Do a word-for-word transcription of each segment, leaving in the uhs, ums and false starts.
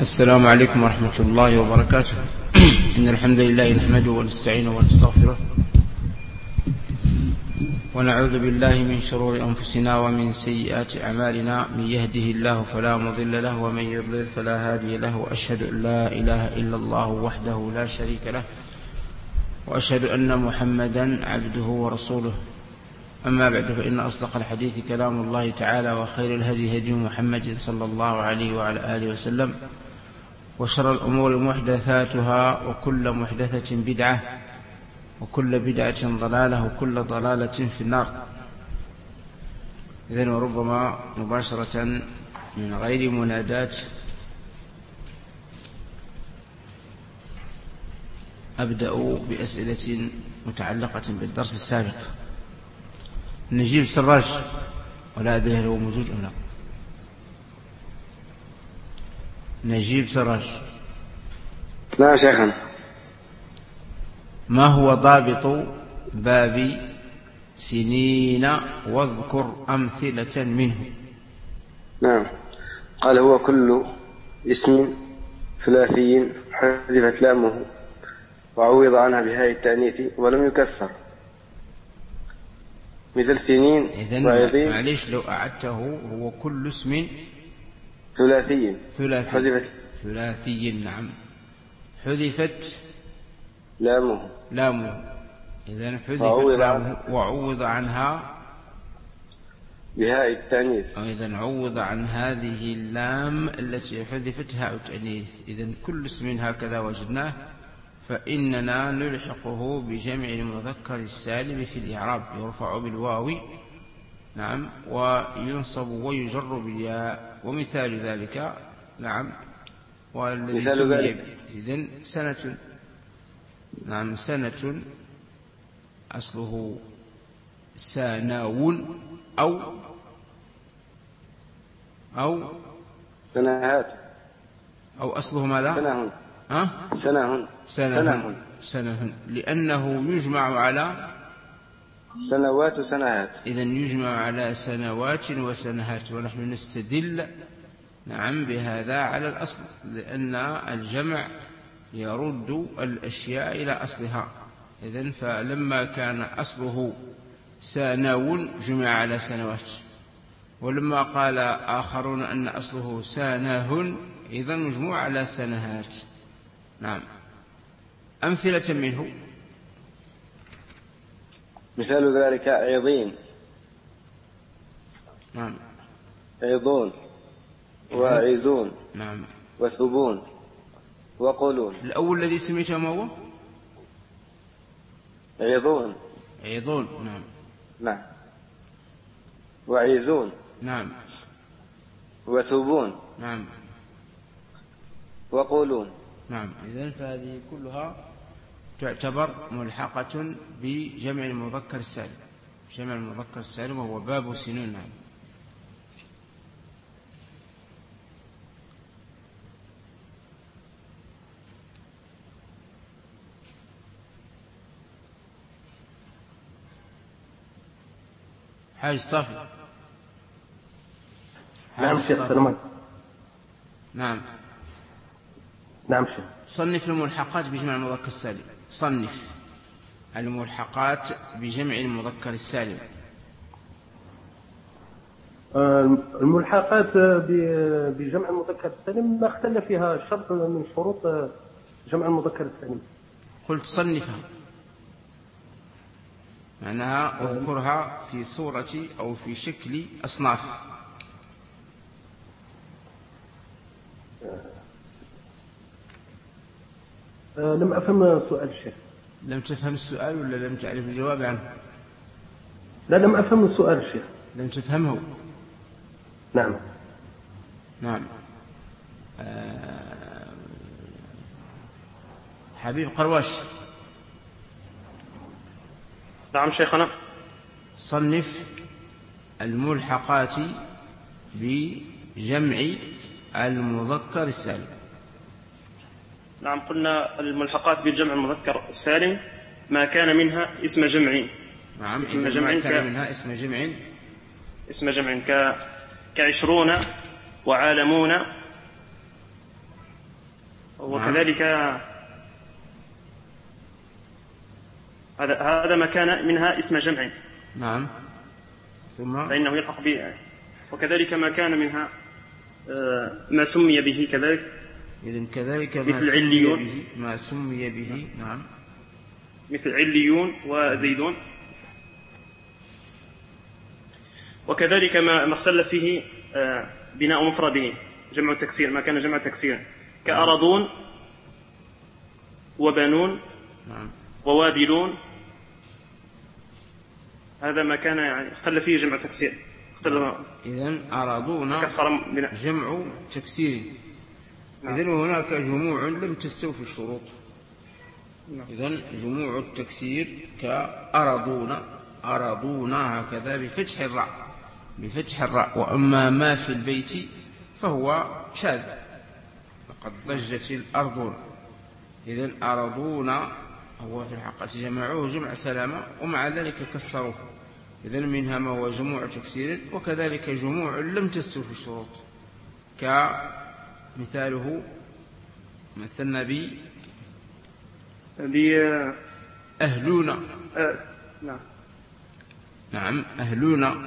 السلام عليكم ورحمة الله وبركاته. إن الحمد لله نحمده ونستعينه ونستغفره ونعوذ بالله من شرور أنفسنا ومن سيئات أعمالنا. من يهده الله فلا مضل له ومن يضلل فلا هادي له، وأشهد أن لا إله إلا الله وحده لا شريك له، وأشهد أن محمدا عبده ورسوله. أما بعد، فإن أصدق الحديث كلام الله تعالى، وخير الهدي هدي محمد صلى الله عليه وعلى آله وسلم، وشر الأمور محدثاتها، وكل محدثة بدعة، وكل بدعة ضلالة، وكل ضلالة في النار. إذن وربما مباشرة من غير منادات أبدأ بأسئلة متعلقة بالدرس السابق. نجيب سراج، ولا أدري هل هو موجود أو لا. نجيب سراج. نعم شيخنا. ما هو ضابط باب سنين واذكر أمثلة منه؟ نعم، قال هو كل اسم ثلاثي حذفت لامه وعوض عنها بهاء التأنيث ولم يكسر، مثل سنين. إذن معليش لو أعدته، هو كل اسم ثلاثي ثلاثي حذفت ثلاثي نعم حذفت لامه لامه إذن حذفت وعوض لامه وعوض عنها بهاء التأنيث. إذن عوض عن هذه اللام التي حذفت هاء التأنيث. إذن كل اسم هكذا وجدناه فإننا نلحقه بجمع المذكر السالم في الإعراب، يرفع بالواو نعم وينصب ويجر بالياء. ومثال ذلك نعم والذي سمي إذن سنة. نعم سنة أصله ساناون أو أو سنهات أو أصله ماذا؟ سنهن أه؟ سنهن سنهن سنهن لأنه يجمع على سنوات وسنهات. إذن يجمع على سنوات وسنهات، ونحن نستدل نعم بهذا على الأصل، لأن الجمع يرد الأشياء إلى أصلها. إذن فلما كان أصله ساناون جمع على سنوات، ولما قال آخرون أن أصله ساناهن إذن مجموع على سنهات. نعم أمثلة منه. مثال ذلك عظيم. نعم عظون وعزون نعم وثبون وقولون. الأول الذي سميته ما هو؟ عظون عظون نعم نعم وعزون نعم وثبون نعم وقولون. نعم إذن فهذه كلها تعتبر ملحقة بجمع المذكر السالم، جمع المذكر السالم وهو باب سنون. نعم حاج صافي. نعم شيخ سلمان. نعم نعم شيخ. صنف الملحقات بجمع المذكر السالم. صنف الملحقات بجمع المذكر السالم. الملحقات بجمع المذكر السالم ما اختلف فيها شرط من شروط جمع المذكر السالم. قلت صنفها معناها اذكرها في صورة أو في شكل أصناف. لم أفهم سؤال الشيخ. لم تفهم السؤال ولا لم تعرف الجواب عنه؟ لا لم أفهم السؤال الشيخ. لم تفهمه؟ نعم نعم. آه حبيب قرواش. نعم شيخنا. صنف الملحقات بجمع المذكر السالم. نعم قلنا الملحقات بالجمع المذكر السالم ما كان منها اسم جمع. نعم اسم جمع ما كان ك... منها اسم جمع اسم جمع ك... كعشرون وعالمون وكذلك هذا هذا ما كان منها اسم جمع. نعم. ثم فإنه يلحق به. وكذلك ما كان منها ما سمي به كذلك. إذن كذلك ما مثل سمي عليون. به ما سمي به. نعم. مثل عليون وزيدون. وكذلك ما اختلف فيه بناء مفرده جمع التكسير، ما كان جمع تكسير كأرضون وبنون نعم. ووابلون، هذا ما كان يعني اختلف فيه جمع تكسير. اختلف. إذن أرادونا جمع تكسير. نعم. إذن هناك جموع لم تستوفي الشروط. نعم. إذن جموع التكسير كأرادونا أرادونا هكذا بفتح الراء بفتح الراء. وأما ما في البيت فهو شاذ، لقد ضجت الأرض. إذن أرادونا هو في الحقيقة جمعوه جمع سلامة، ومع ذلك كسروه. إذن منها ما هو جموع تكسير، وكذلك جموع لم تستوفي الشروط، كمثاله مثلنا ب أهلونا. أه. نعم. نعم أهلونا.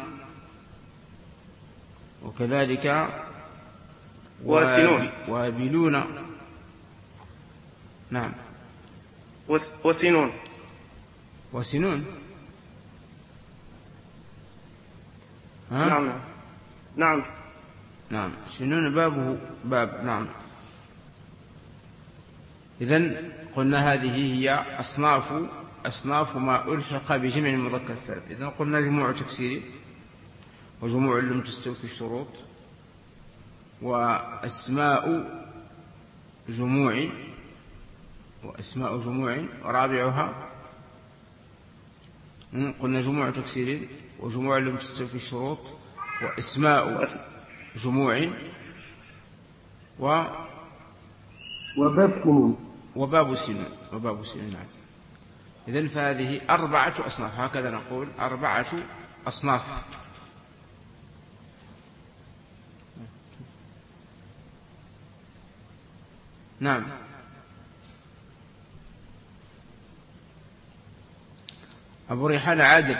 وكذلك وسنون وابلون. نعم. وسنون وسنون. ها؟ نعم نعم نعم. سنون بابه باب. نعم. إذن قلنا هذه هي أصناف أصناف ما ألحق بجمع المذكر السالم. إذن قلنا جموع تكسير، وجموع لم تستوفي الشروط، وأسماء جموع وأسماء جموع ورابعها قلنا جموع تكسير وجموع لم تستوفي الشروط وأسماء جموع و وباب سنون وباب سنون وباب سنون. نعم. إذن فهذه أربعة أصناف، هكذا نقول أربعة أصناف. نعم. أبو ريحان عادل.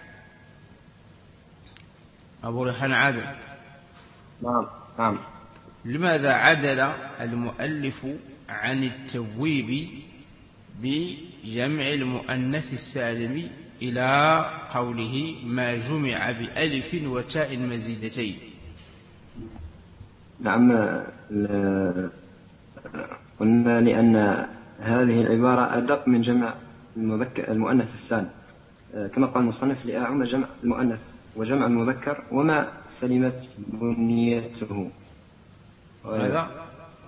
أبو ريحان عادل. نعم نعم. لماذا عدل المؤلف عن التبويب بجمع المؤنث السالم إلى قوله ما جمع بألف وتاء مزيدتين؟ نعم. قلنا لأن هذه العبارة أدق من جمع المذكر المؤنث السالم، كما قال المصنف لأعم جمع المؤنث وجمع المذكر وما سلمت بنيته. هذا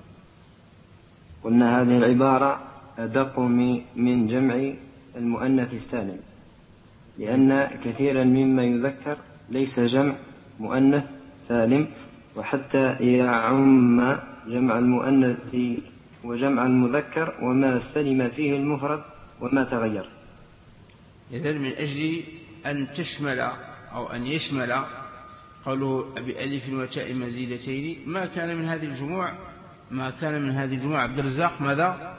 قلنا هذه العبارة أدق من جمع المؤنث السالم، لأن كثيرا مما يذكر ليس جمع مؤنث سالم، وحتى يعم جمع المؤنث وجمع المذكر وما سلم فيه المفرد وما تغير. إذن من أجل أن تشمل أو أن يشمل قالوا بألف وتاء مزيدتين ما كان من هذه الجموع ما كان من هذه الجموع عبد الرزاق ماذا؟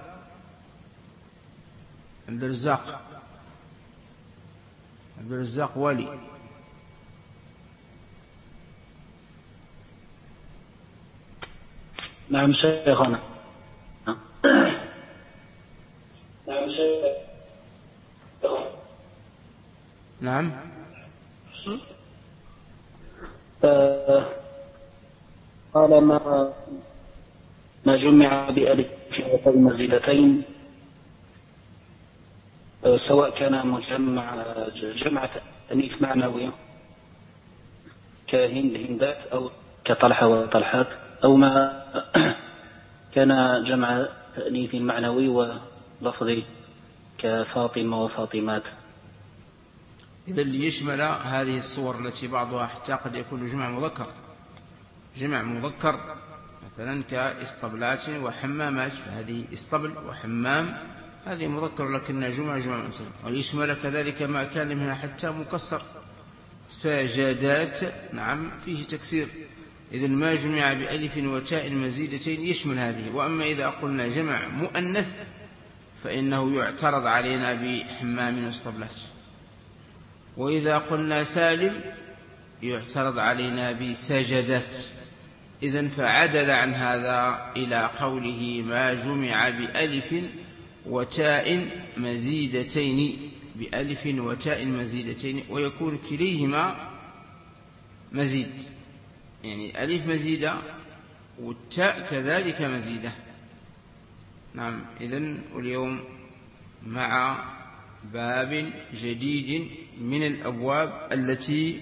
عبد الرزاق عبد الرزاق ولي. نعم شيخنا. نعم شيخنا. نعم. آه قال ما ما جمع بألف وتاء مزيدتين آه سواء كان مجمع جمع تأنيث معنوي كهند هندات أو كطلحة وطلحات، أو ما كان جمع تأنيث معنوي ولفظي كفاطمة وفاطمات. إذا ليشمل هذه الصور التي بعضها حتى قد يكون جمع مذكر جمع مذكر مثلا كإسطبلات وحمامات، فهذه إسطبل وحمام هذه مذكر لكنها جمع جمع مؤنث. ويشمل كذلك ما كان منها حتى مكسر سجادات، نعم فيه تكسير، إذن ما جمع بألف وتاء مزيدتين يشمل هذه. وأما إذا قلنا جمع مؤنث فإنه يعترض علينا بحمام واسطبلات، وإذا قلنا سالم يعترض علينا بسجدات. إذن فعدل عن هذا إلى قوله ما جمع بألف وتاء مزيدتين، بألف وتاء مزيدتين، ويكون كليهما مزيد، يعني ألف مزيدة والتاء كذلك مزيدة. نعم. إذن واليوم مع باب جديد من الأبواب التي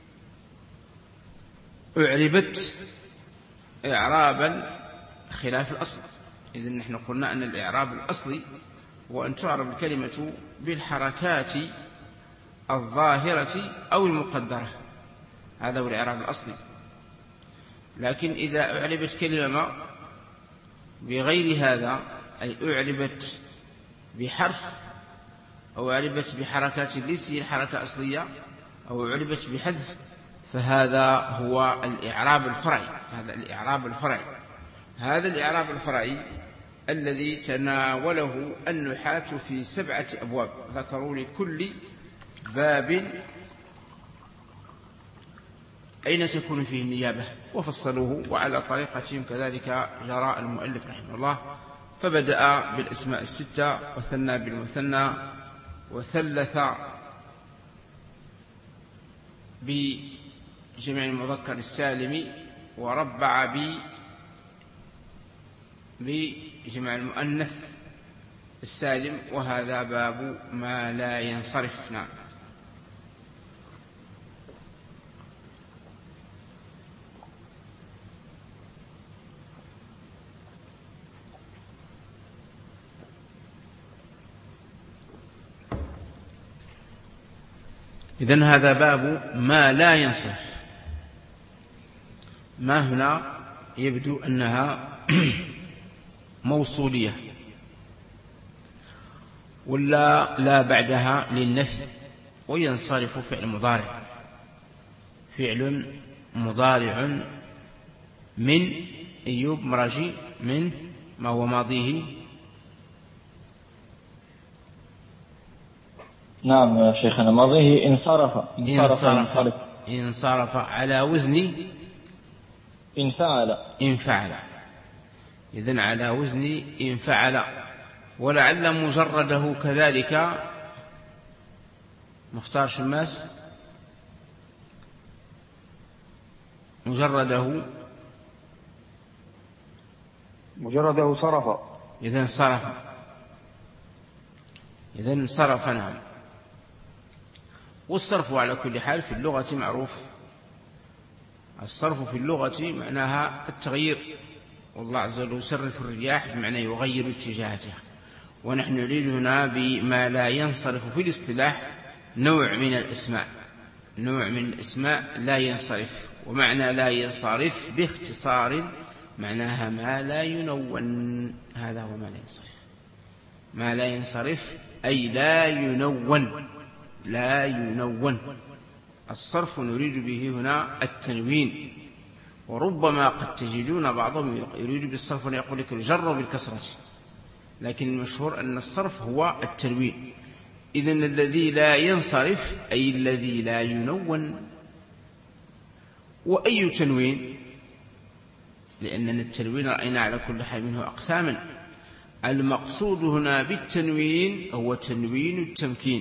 أعربت إعرابا خلاف الأصل. إذن نحن قلنا أن الإعراب الأصلي هو أن تعرب الكلمة بالحركات الظاهرة أو المقدرة، هذا هو الإعراب الأصلي. لكن إذا أعربت كلمة بغير هذا، أي أعربت بحرف أو أعربت بحركات ليس الحركة أصلية أو أعربت بحذف، فهذا هو الإعراب الفرعي. هذا الإعراب الفرعي هذا الإعراب الفرعي الذي تناوله النحاة في سبعة أبواب، ذكروا لكل باب أين تكون فيه النيابة وفصلوه، وعلى طريقتهم كذلك جرى المؤلف رحمه الله. فبدأ بالأسماء الستة، وثنى بالمثنى، وثلث بجمع المذكر السالم، وربع بجمع المؤنث السالم، وهذا باب ما لا ينصرف. نعم. إذن هذا باب ما لا ينصرف. ما هنا يبدو أنها موصولية، ولا لا بعدها للنفي، وينصرف فعل مضارع، فعل مضارع من أيوب مرجي من ما هو ماضيه. نعم يا شيخنا، ماضيه انصرف انصرف انصرف, انصرف على وزن انفعل انفعل. إذن على وزن انفعل. ولعل مجرده كذلك مختار شماس، مجرده مجرده صرف. إذن صرف إذن صرف. نعم. والصرف على كل حال في اللغة معروف. الصرف في اللغة معناها التغيير، والله عز وجل يصرف الرياح بمعنى يغير اتجاهاتها. ونحن نريد هنا بما لا ينصرف في الاصطلاح نوع من الاسماء، نوع من الاسماء لا ينصرف. ومعنى لا ينصرف باختصار معناها ما لا ينون، هذا هو ما لا ينصرف. ما لا ينصرف أي لا ينون، لا ينون. الصرف نريد به هنا التنوين. وربما قد تجدون بعضهم يريد بالصرف أن يقول لك الجر بالكسرة، لكن المشهور أن الصرف هو التنوين. إذن الذي لا ينصرف أي الذي لا ينون. وأي تنوين؟ لأننا التنوين رأينا على كل حال منه أقساما. المقصود هنا بالتنوين هو تنوين التمكين.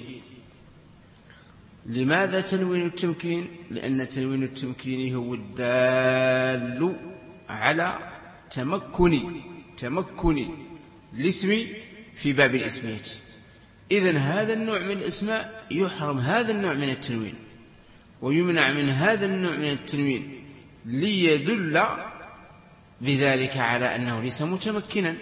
لماذا تنوين التمكين؟ لأن تنوين التمكين هو الدال على تمكن تمكن الاسم في باب الاسمية. إذن هذا النوع من الاسماء يحرم هذا النوع من التنوين، ويمنع من هذا النوع من التنوين ليدل بذلك على أنه ليس متمكنا.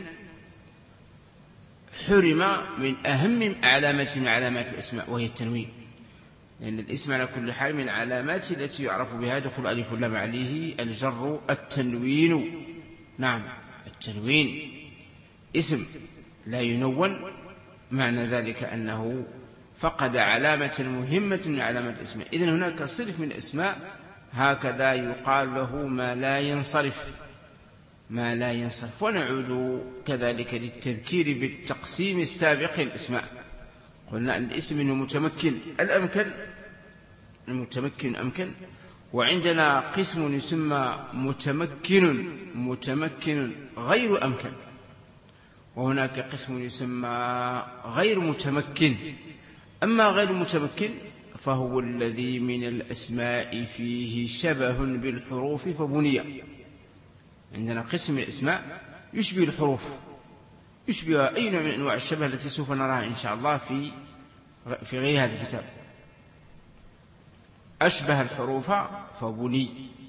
حرم من أهم علامة من علامات الاسماء وهي التنوين، لأن الاسم على كل حال من العلامات التي يعرف بها دخول ألف واللام عليه الجر التنوين. نعم. التنوين اسم لا ينون، معنى ذلك أنه فقد علامة مهمة من علامات الاسماء. إذن هناك صنف من الاسماء هكذا يقال له ما لا ينصرف، ما لا ينصرف. ونعود كذلك للتذكير بالتقسيم السابق للأسماء. قلنا أن الاسم إنه متمكن الأمكن، المتمكن أمكن، وعندنا قسم يسمى متمكن متمكن غير أمكن، وهناك قسم يسمى غير متمكن. أما غير متمكن فهو الذي من الأسماء فيه شبه بالحروف فبني. عندنا قسم الأسماء يشبه الحروف، يشبه أي نوع من أنواع الشبه التي سوف نراها إن شاء الله في في غير هذا الكتاب. أشبه الحروف فبني.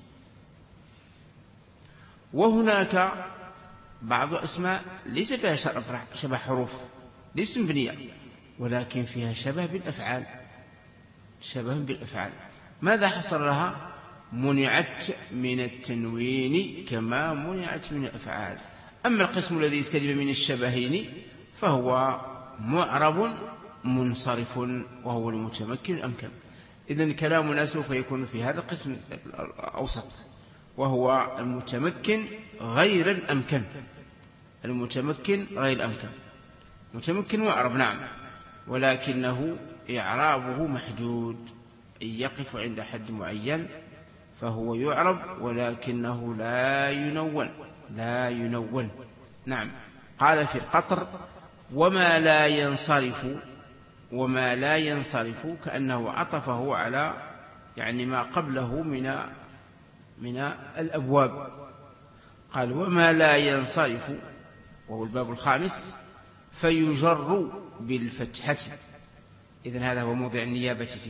وهناك بعض أسماء ليس فيها شبه حروف، ليس مبنية، ولكن فيها شبه بالأفعال، شبه بالأفعال. ماذا حصل لها؟ منعت من التنوين كما منعت من الأفعال. أما القسم الذي سلم من الشبهين فهو معرب منصرف، وهو المتمكن الأمكن. إذن كلامنا سوف يكون في هذا القسم الأوسط، وهو المتمكن غير الأمكن. المتمكن غير الأمكن، متمكن معرب نعم، ولكنه إعرابه محدود، إن يقف عند حد معين فهو يعرب، ولكنه لا ينون، لا ينون. نعم. قال في القطر: وما لا ينصرف، وما لا ينصرف، كأنه عطفه على يعني ما قبله من من الأبواب. قال: وما لا ينصرف، وهو الباب الخامس، فيجر بالفتحة. إذن هذا هو موضع النيابة فيه،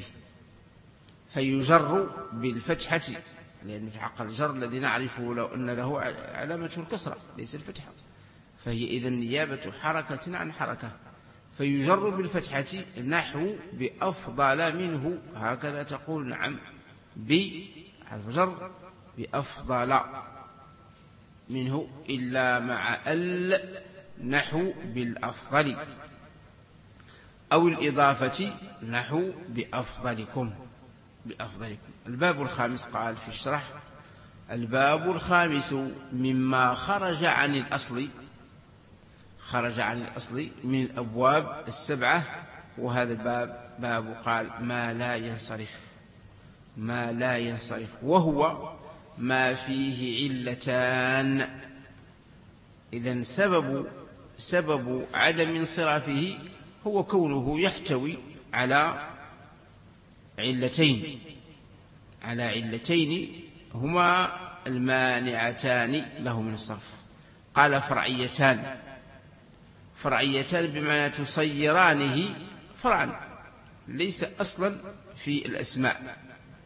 فيجر بالفتحة، لأن في حق الجر الذي نعرفه لو أن له علامة الكسرة ليس الفتحة، فهي إذن نيابة حركة عن حركة. فيجر بالفتحة نحو بأفضل منه، هكذا تقول. نعم، بحرف جر بأفضل منه إلا مع ال، نحو بالأفضل، أو الإضافة نحو بأفضلكم، بأفضلكم. الباب الخامس قال في الشرح: الباب الخامس مما خرج عن الأصل، خرج عن الأصل من الأبواب السبعة. وهذا الباب باب قال ما لا ينصرف، ما لا ينصرف، وهو ما فيه علتان. إذن سبب سبب عدم انصرافه هو كونه يحتوي على علتين، على علتين هما المانعتان له من الصرف. قال: فرعيتان، فرعيتان بمعنى تصيرانه فرعا، ليس أصلا في الأسماء.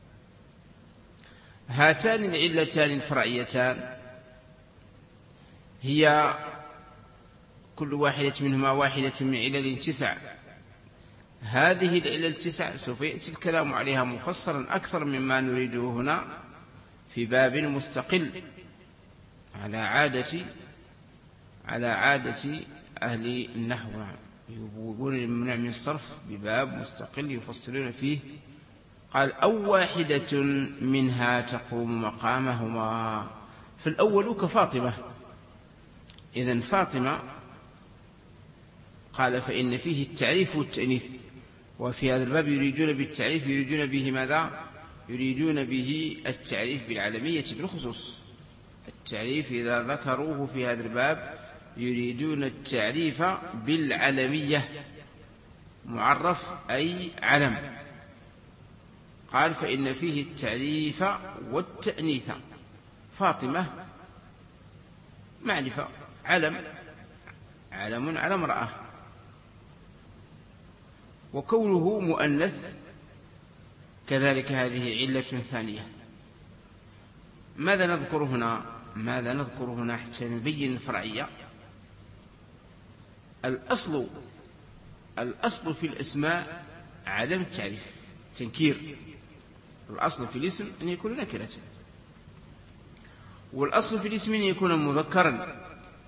هاتان العلتان الفرعيتان هي كل واحدة منهما واحدة من علل تسع. هذه العلل التسع سوف يأتي الكلام عليها مفصلا أكثر مما نريده هنا في باب مستقل، على عادة على عادة أهل النحو، يبوبون الممنوع من الصرف بباب مستقل يفصلون فيه. قال: أو واحدة منها تقوم مقامهما. فالأول كفاطمة. إذن فاطمة قال: فإن فيه التعريف والتأنيث. وفي هذا الباب يريدون بالتعريف يريدون به ماذا؟ يريدون به التعريف بالعلمية بالخصوص. التعريف إذا ذكروه في هذا الباب يريدون التعريف بالعلمية، معرف أي علم. قال: فإن فيه التعريف والتأنيث. فاطمة معرفة، علم، علم على امرأة. وكونه مؤنث كذلك هذه علة ثانية. ماذا نذكر هنا؟ ماذا نذكر هنا حتى نبين الفرعية؟ الأصل الأصل في الأسماء عدم التعريف، تنكير. الأصل في الاسم أن يكون نكرة، والأصل في الاسم أن يكون مذكرا،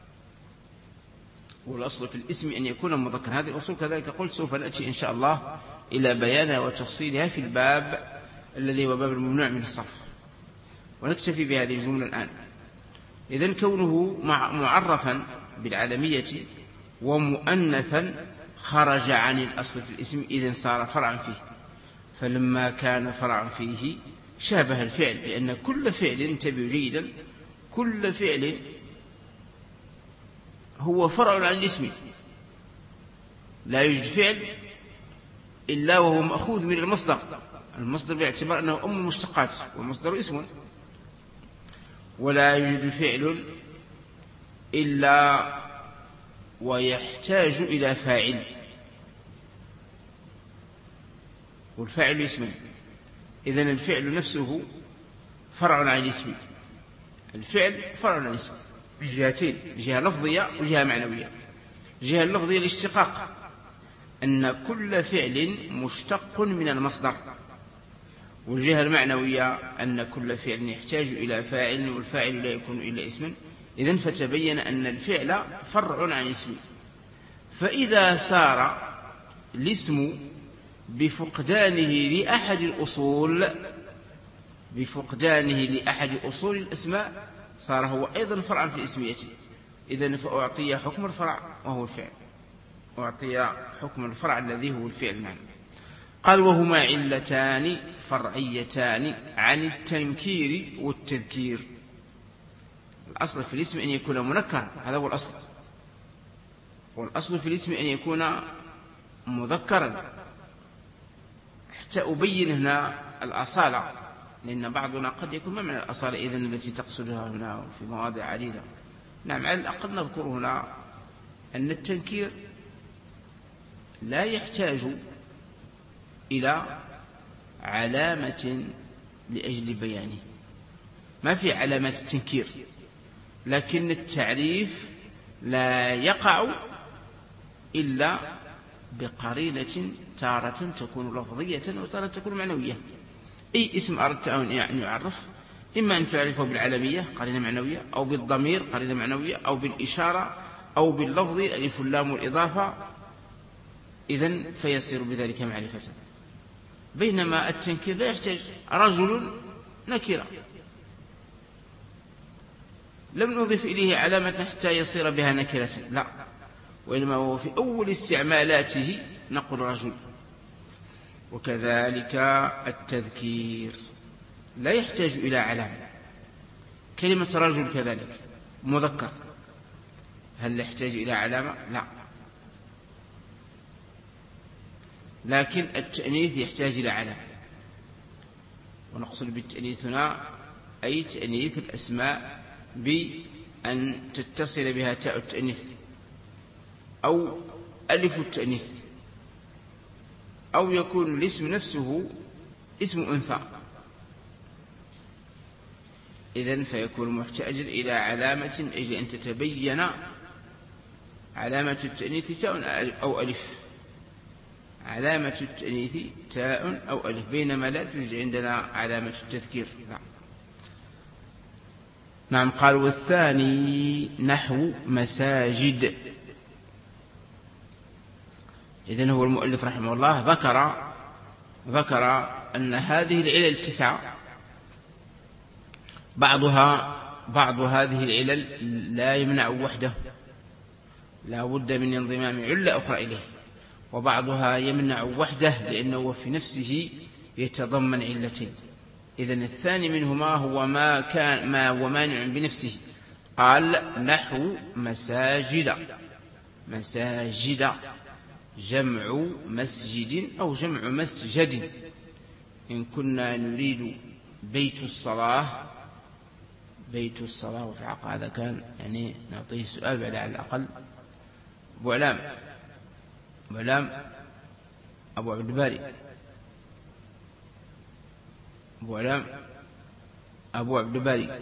والأصل في الاسم أن يكون مذكرا. هذه الأصول كذلك قلت سوف نأتي إن شاء الله إلى بيانها وتفصيلها في الباب الذي هو باب الممنوع من الصرف. ونكتفي بهذه الجملة الآن. إذن كونه معرفا بالعلمية ومؤنثا خرج عن الأصل في الاسم، إذن صار فرعا فيه. فلما كان فرعا فيه شابه الفعل، لأن كل فعل، انتبهوا جيدا، كل فعل هو فرع عن الاسم. لا يوجد فعل إلا وهو مأخوذ من المصدر، المصدر باعتبار أنه أم المشتقات والمصدر اسم. ولا يوجد فعل إلا ويحتاج إلى فاعل، والفاعل اسم. إذن الفعل نفسه فرع عن الاسم، الفعل فرع عن الاسم بجهتين، جهة لفظية وجهة معنوية. الجهة اللفظية الاشتقاق، أن كل فعل مشتق من المصدر، والجهة المعنوية أن كل فعل يحتاج إلى فاعل، والفاعل لا يكون إلا اسما. إذن فتبين أن الفعل فرع عن اسم. فإذا سار الاسم بفقدانه لأحد الأصول بفقدانه لأحد أصول الأسماء صار هو أيضا فرعا في الاسمية. إذن فأعطي حكم الفرع وهو الفعل، أعطي حكم الفرع الذي هو الفعل معنا. قال وهما علتان فرعيتان عن التنكير والتذكير. الأصل في الاسم أن يكون منكرا، هذا هو الأصل، والأصل في الاسم أن يكون مذكرا. حتى أبين هنا الأصالة، لأن بعضنا قد يكون ما معنى الأصالة إذن التي تقصدها هنا في مواضع عديدة. نعم، على الأقل نذكر هنا أن التنكير لا يحتاج إلى علامة لأجل بيانه، ما في علامات التنكير، لكن التعريف لا يقع إلا بقرينة، تارة تكون لفظية وتارة تكون معنوية. أي اسم أردت أن يعرف، إما أن تعرفه بالعلمية قرينة معنوية، أو بالضمير قرينة معنوية، أو بالإشارة، أو باللفظ الألف واللام والإضافة، إذن فيصير بذلك معرفة. بينما التنكير لا يحتاج. رجل نكرة لم نضف إليه علامة حتى يصير بها نكرة، لا، وإنما هو في أول استعمالاته نقول رجل. وكذلك التذكير لا يحتاج إلى علامة. كلمة رجل كذلك مذكر، هل يحتاج إلى علامة؟ لا. لكن التأنيث يحتاج إلى علامة، ونقصد بالتأنيث هنا أي تأنيث الأسماء بأن تتصل بها تاء التأنيث أو ألف التأنيث، أو يكون الاسم نفسه اسم أنثى، إذن فيكون محتاجا إلى علامة أجل أن تتبين علامة التأنيث تاء أو ألف، علامة التأنيث تاء أو ألف، بينما لا توجد عندنا علامة التذكير. نعم. نعم. قال والثاني نحو مساجد. إذن هو المؤلف رحمه الله ذكر ذكر أن هذه العلل التسعة بعضها بعض هذه العلل لا يمنع وحده، لا بد من انضمام علة أخرى إليه، وبعضها يمنع وحده لأنه في نفسه يتضمن علتين. إذن الثاني منهما هو ما كان ما هو مانع بنفسه. قال نحو مساجد. مساجد جمع مسجد أو جمع مسجد، إن كنا نريد بيت الصلاة بيت الصلاة وفي الحق هذا كان يعني نعطيه السؤال بعد على الأقل. أبو علام أبو علام أبو عبد الباري أبو علام أبو عبد الباري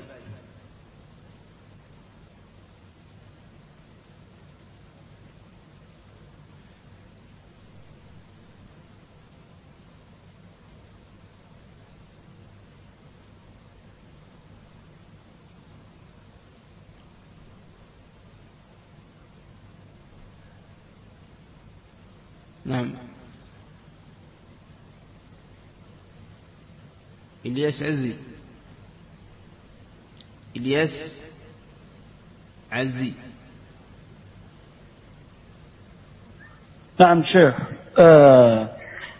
نعم. إلياس عزي إلياس عزي. نعم شيخ. آه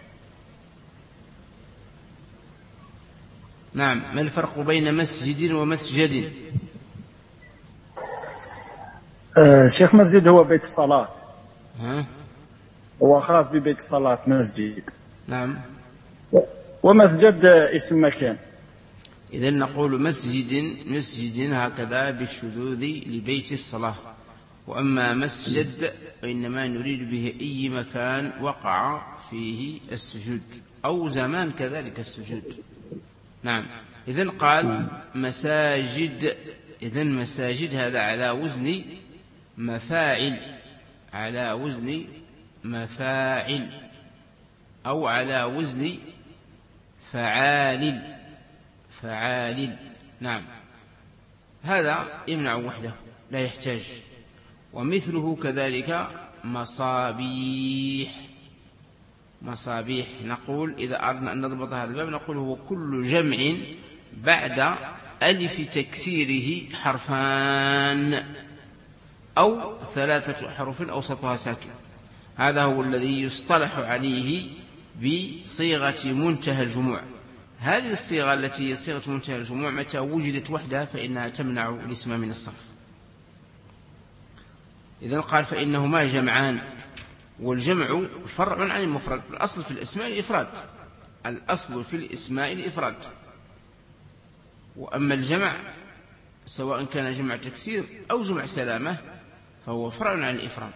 نعم. ما الفرق بين مسجد ومسجد؟ آه شيخ مسجد هو بيت الصلاة. ها؟ هو خاص ببيت الصلاة مسجد. نعم. ومسجد اسم مكان. إذن نقول مسجد مسجد هكذا بالشذوذ لبيت الصلاة. وأما مسجد فإنما نريد به أي مكان وقع فيه السجود أو زمان كذلك السجود. نعم. إذن قال مساجد. إذن مساجد هذا على وزن مفاعل، على وزن مفاعل أو على وزن فعال فعال. نعم. هذا يمنع وحده لا يحتاج. ومثله كذلك مصابيح. مصابيح نقول إذا أردنا أن نضبط هذا الباب نقول هو كل جمع بعد ألف تكسيره حرفان أو ثلاثة حروف أوسطها ساكن. هذا هو الذي يصطلح عليه بصيغة منتهى الجموع. هذه الصيغة التي هي صيغة منتهى الجموع متى وجدت وحدها فإنها تمنع الاسم من الصرف. إذن قال فإنهما جمعان، والجمع فرع عن المفرد. الأصل في الأسماء الإفراد، الأصل في الأسماء الإفراد. وأما الجمع سواء كان جمع تكسير أو جمع سلامة فهو فرع عن الإفراد.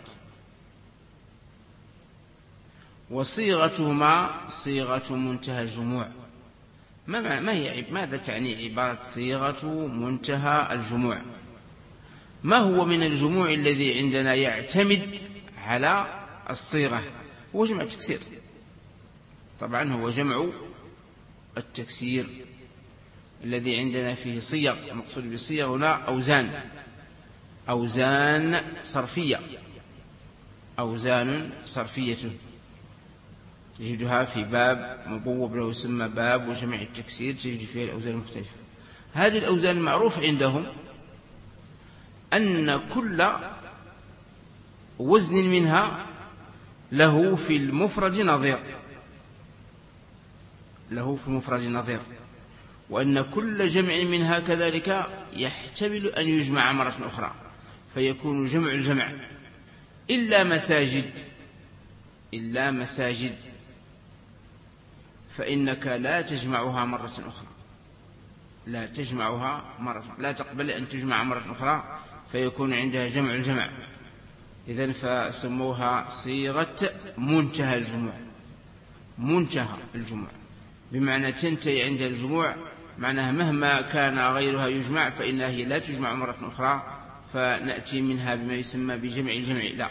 وصيغتهما صيغة منتهى الجموع. ما, ما هي ماذا تعني عبارة صيغة منتهى الجموع؟ ما هو من الجموع الذي عندنا يعتمد على الصيغة؟ هو جمع التكسير طبعا، هو جمع التكسير الذي عندنا فيه صيغ. المقصود بالصيغ هنا أوزان، أوزان صرفية، أوزان صرفية تجدها في باب مبوب له يسمى باب وجمع التكسير، تجد فيها الأوزان المختلفة. هذه الأوزان المعروف عندهم أن كل وزن منها له في المفرد نظير، له في المفرد نظير، وأن كل جمع منها كذلك يحتمل أن يجمع مرة أخرى فيكون جمع الجمع، إلا مساجد، إلا مساجد فإنك لا تجمعها مرة أخرى، لا تجمعها مرة، لا تقبل أن تجمع مرة أخرى فيكون عندها جمع الجمع. إذن فسموها صيغة منتهى الجموع. منتهى الجموع بمعنى تنتهي عند الجموع، معناها مهما كان غيرها يجمع فإنها هي لا تجمع مرة أخرى فنأتي منها بما يسمى بجمع الجمع. لا.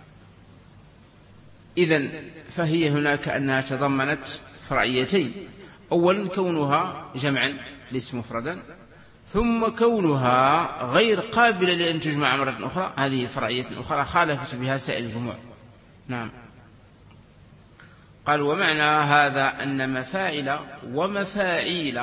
إذن فهي هناك أنها تضمنت فرعيتين: أولا كونها جمعا ليس مفردا، ثم كونها غير قابلة لأن تجمع مرة أخرى، هذه فرعية أخرى خالفت بها سائر الجموع. نعم. قال ومعنى هذا أن مفاعل ومفاعيل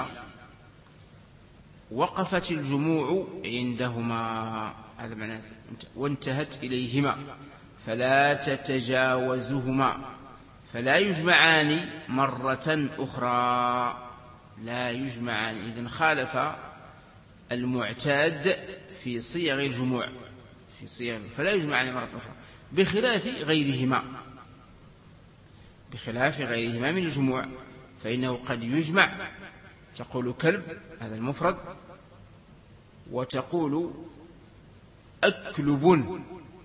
وقفت الجموع عندهما، هذا معنى وانتهت إليهما فلا تتجاوزهما، فلا يجمعان مرة أخرى، لا يجمعان. إذن خالف المعتاد في صيغ الجموع، في صيغ فلا يجمعان مرة أخرى، بخلاف غيرهما، بخلاف غيرهما من الجموع فإنه قد يجمع. تقول كلب، هذا المفرد، وتقول أكلب،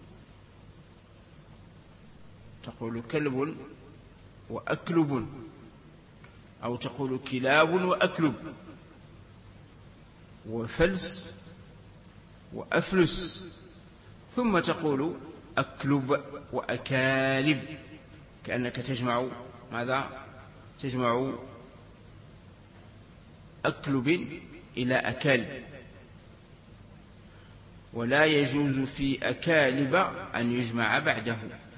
تقول كلب وأكلب، أو تقول كلاب وأكلب، وفلس وأفلس، ثم تقول أكلب وأكالب، كأنك تجمع ماذا؟ تجمع أكلب إلى أكالب. ولا يجوز في أكالب أن يجمع بعده،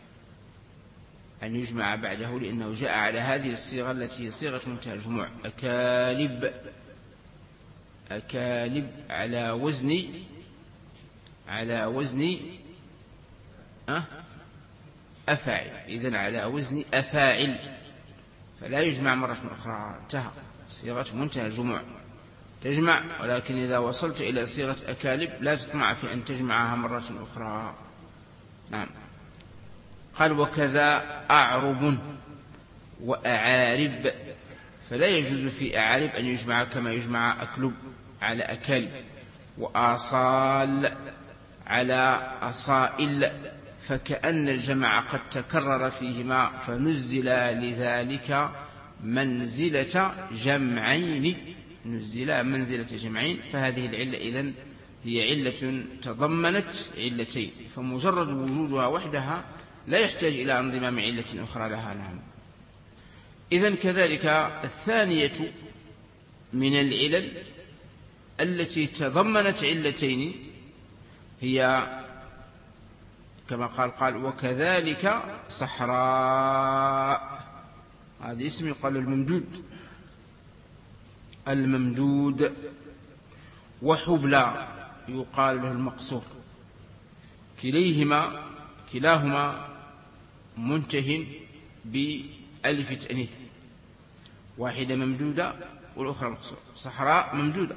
أن يجمع بعده لأنه جاء على هذه الصيغة التي هي صيغة منتهى الجموع، أكالب أكالب على وزن على وزن أه أفاعل، إذن على وزن أفاعل، فلا يجمع مرة أخرى. انتهى، صيغة منتهى الجموع تجمع، ولكن إذا وصلت إلى صيغة أكالب لا تطمع في أن تجمعها مرة أخرى. نعم. قال وكذا أعرب وأعارب، فلا يجوز في أعارب أن يجمع كما يجمع أكلب على أكالب، وآصال على أصائل، فكأن الجمع قد تكرر فيهما فنزل لذلك منزلة جمعين، نزل منزلة جمعين. فهذه العلة إذن هي علة تضمنت علتين، فمجرد وجودها وحدها لا يحتاج إلى انضمام علة أخرى لها. نعم. إذن كذلك الثانية من العلل التي تضمنت علتين هي كما قال قال وكذلك صحراء، هذا اسم يقال الممدود الممدود، وحبلى يقال له المقصور، كليهما كلاهما منتهٍ بألف تأنيث، واحدة ممدودة والأخرى مقصورة. صحراء ممدودة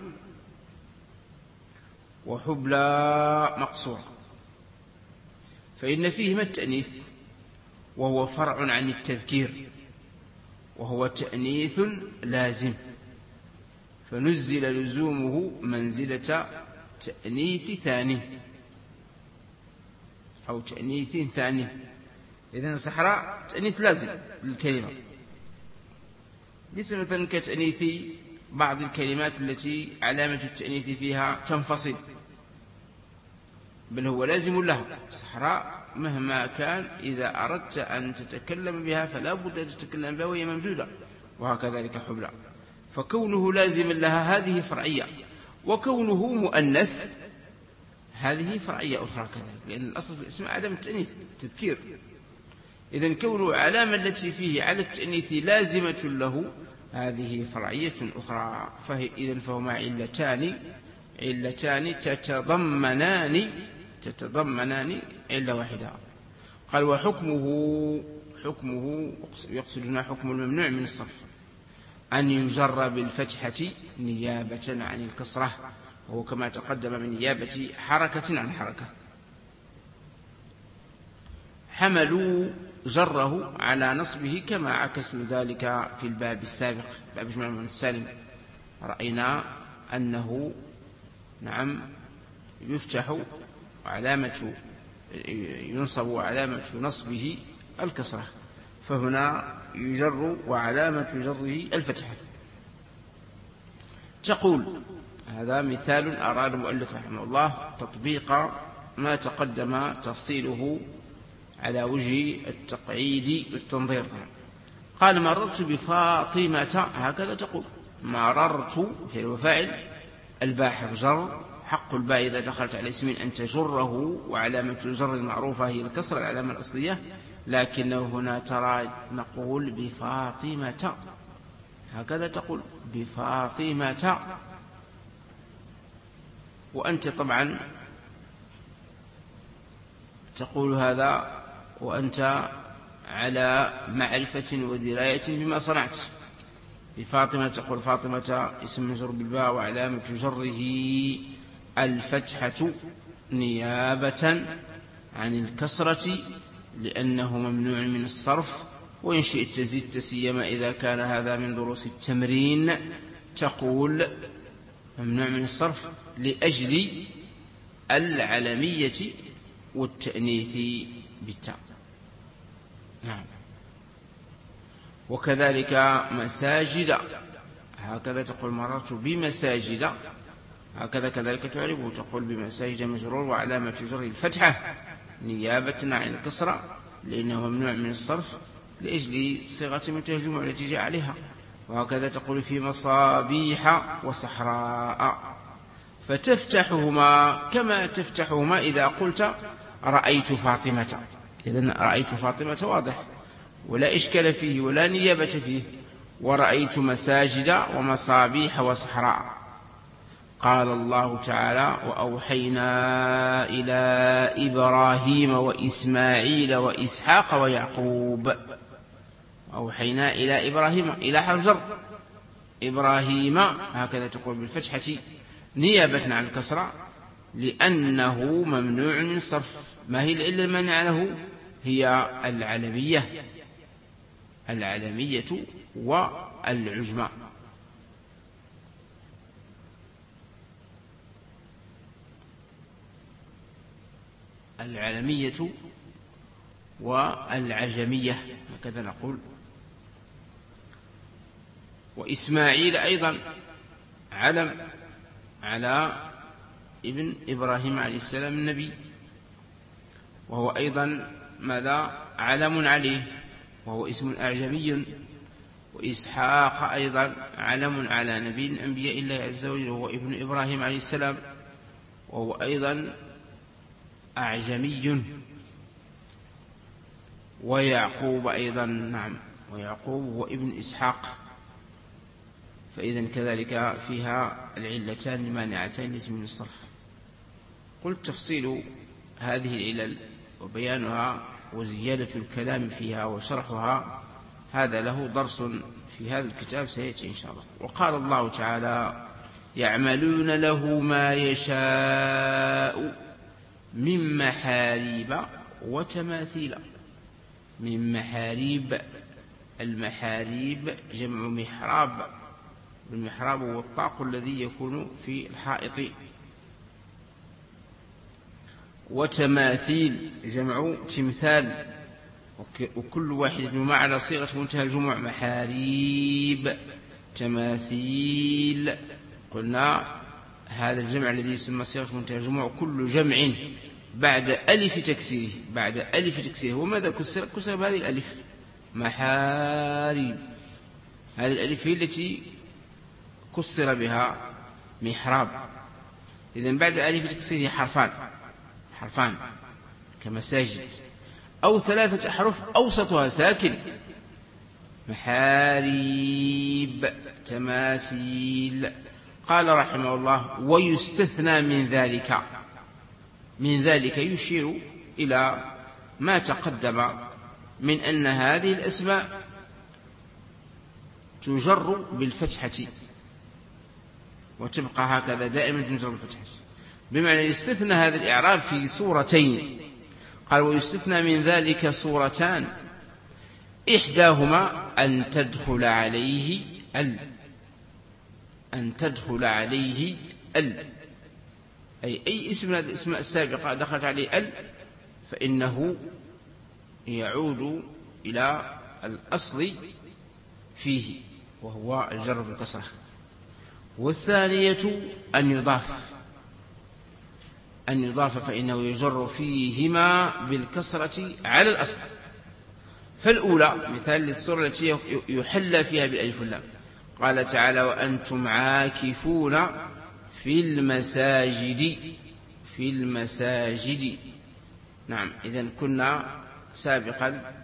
وحبلى مقصورة، فإن فيهما التأنيث وهو فرع عن التذكير، وهو تأنيث لازم، فنزل لزومه منزلة تأنيث ثاني أو تأنيث ثاني. إذن صحراء تأنيث لازم للكلمة، ليس مثلا كتأنيث بعض الكلمات التي علامة التأنيث فيها تنفصل، بل هو لازم له. صحراء مهما كان إذا أردت أن تتكلم بها فلا بد أن تتكلم بها وهي ممدودة، وهكذلك حبلى. فكونه لازما لها هذه فرعية، وكونه مؤنث هذه فرعية أخرى كذلك، لأن الأصل في الاسم عدم التأنيث تذكير. إذن كونه علامة التي فيه على التأنيث لازمة له هذه فرعية أخرى. فهي إذن فهما علتان علتان تتضمنان تتضمنان علة واحدة. قال وحكمه حكمه يقصد هنا حكم الممنوع من الصرف أن يجر بالفتحة نيابة عن الكسرة، وهو كما تقدم من نيابة حركة عن حركة. حملوا جره على نصبه كما عكسوا ذلك في الباب السابق، باب جمع المؤنث السالم. رأينا أنه نعم يفتح وعلامة ينصب وعلامة نصبه الكسرة، فهنا يجر وعلامة جره الفتحة. تقول هذا مثال أراد المؤلف رحمه الله تطبيق ما تقدم تفصيله على وجه التقعيد والتنظير. قال مررت بفاطمة، هكذا تقول مررت في الوفاعل الباحر جر، حق الباء إذا دخلت على اسم أن تجره، وعلامة الجر المعروفة هي الكسر العلامة الأصلية، لكنه هنا ترى نقول بفاطمة، هكذا تقول بفاطمة. وأنت طبعا تقول هذا وأنت على معرفة ودراية بما صنعت. بفاطمة تقول فاطمة اسم مجرور بالباء وعلامة جره الفتحة نيابة عن الكسرة لأنه ممنوع من الصرف. وإن شئت تزيد سيما إذا كان هذا من دروس التمرين تقول ممنوع من الصرف لأجل العلمية والتأنيث بالتاء. نعم. وكذلك مساجد، هكذا تقول مررت بمساجد، هكذا كذلك تعربه تقول بمساجد مجرور وعلامة جره الفتحة نيابة عن الكسرة لأنه ممنوع من الصرف لأجل صيغة منتهى الجموع التي جاء عليها. وهكذا تقول في مصابيح وصحراء، فتفتحهما كما تفتحهما إذا قلت رأيت فاطمة. إذن رأيت فاطمة واضح ولا إشكال فيه ولا نيابة فيه. ورأيت مساجد ومصابيح وصحراء. قال الله تعالى: وأوحينا إلى إبراهيم وإسماعيل وإسحاق ويعقوب. أوحينا إلى إبراهيم، إلى حرف جر، إبراهيم هكذا تقول بالفتحة نيابة عن الكسرة، لأنه ممنوع من الصرف. ما هي العلة المانعة له؟ هي العلمية، العلمية والعجمة. العلمية والعجمية هكذا نقول. وإسماعيل أيضا علم على ابن إبراهيم عليه السلام النبي، وهو أيضا ماذا؟ علم عليه، وهو اسم أعجمي. وإسحاق أيضا علم على نبي من أنبياء الله عز وجل، وهو ابن إبراهيم عليه السلام، وهو أيضا أعجمي. ويعقوب أيضا، نعم، ويعقوب وابن إسحاق. فإذا كذلك فيها العلتان المانعتان لاسم من الصرف. قلت تفصيل هذه العلل وبيانها وزيادة الكلام فيها وشرحها هذا له درس في هذا الكتاب سيأتي إن شاء الله. وقال الله تعالى: يعملون له ما يشاء من محاريب وتماثيل. من محاريب، المحاريب جمع محراب، والمحراب هو الطاق الذي يكون في الحائط. وتماثيل جمع تمثال، وكل واحد منهما على صيغة منتهى الجموع. محاريب، تماثيل. قلنا هذا الجمع الذي يسمى صيغة منتهى الجموع كل جمع بعد ألف تكسيره، بعد ألف تكسيره. وماذا كسر؟ كسر بهذه الألف، محاريب. هذه الألف هي التي كسر بها محراب. إذن بعد ألف تكسيره حرفان، حرفان كمساجد، أو ثلاثة أحرف أوسطها ساكن. محاريب، تماثيل. قال رحمه الله: ويستثنى من ذلك. من ذلك يشير إلى ما تقدم من أن هذه الأسماء تجر بالفتحة، وتبقى هكذا دائما تجر بالفتحة، بمعنى يستثنى هذا الإعراب في صورتين. قال: ويستثنى من ذلك صورتان، إحداهما أن تدخل عليه ال، أن تدخل عليه ال، أي أي اسم من الأسماء السابقة دخلت عليه ال فإنه يعود إلى الأصل فيه، وهو الجر بالكسرة. والثانية أن يضاف، أن يضاف فإنه يجر فيهما بالكسرة على الأصل. فالأولى مثال للصورة التي يحلى فيها بالألف واللام. قال تعالى: وأنتم عاكفون في المساجد، في المساجد. نعم، إذن كنا سابقا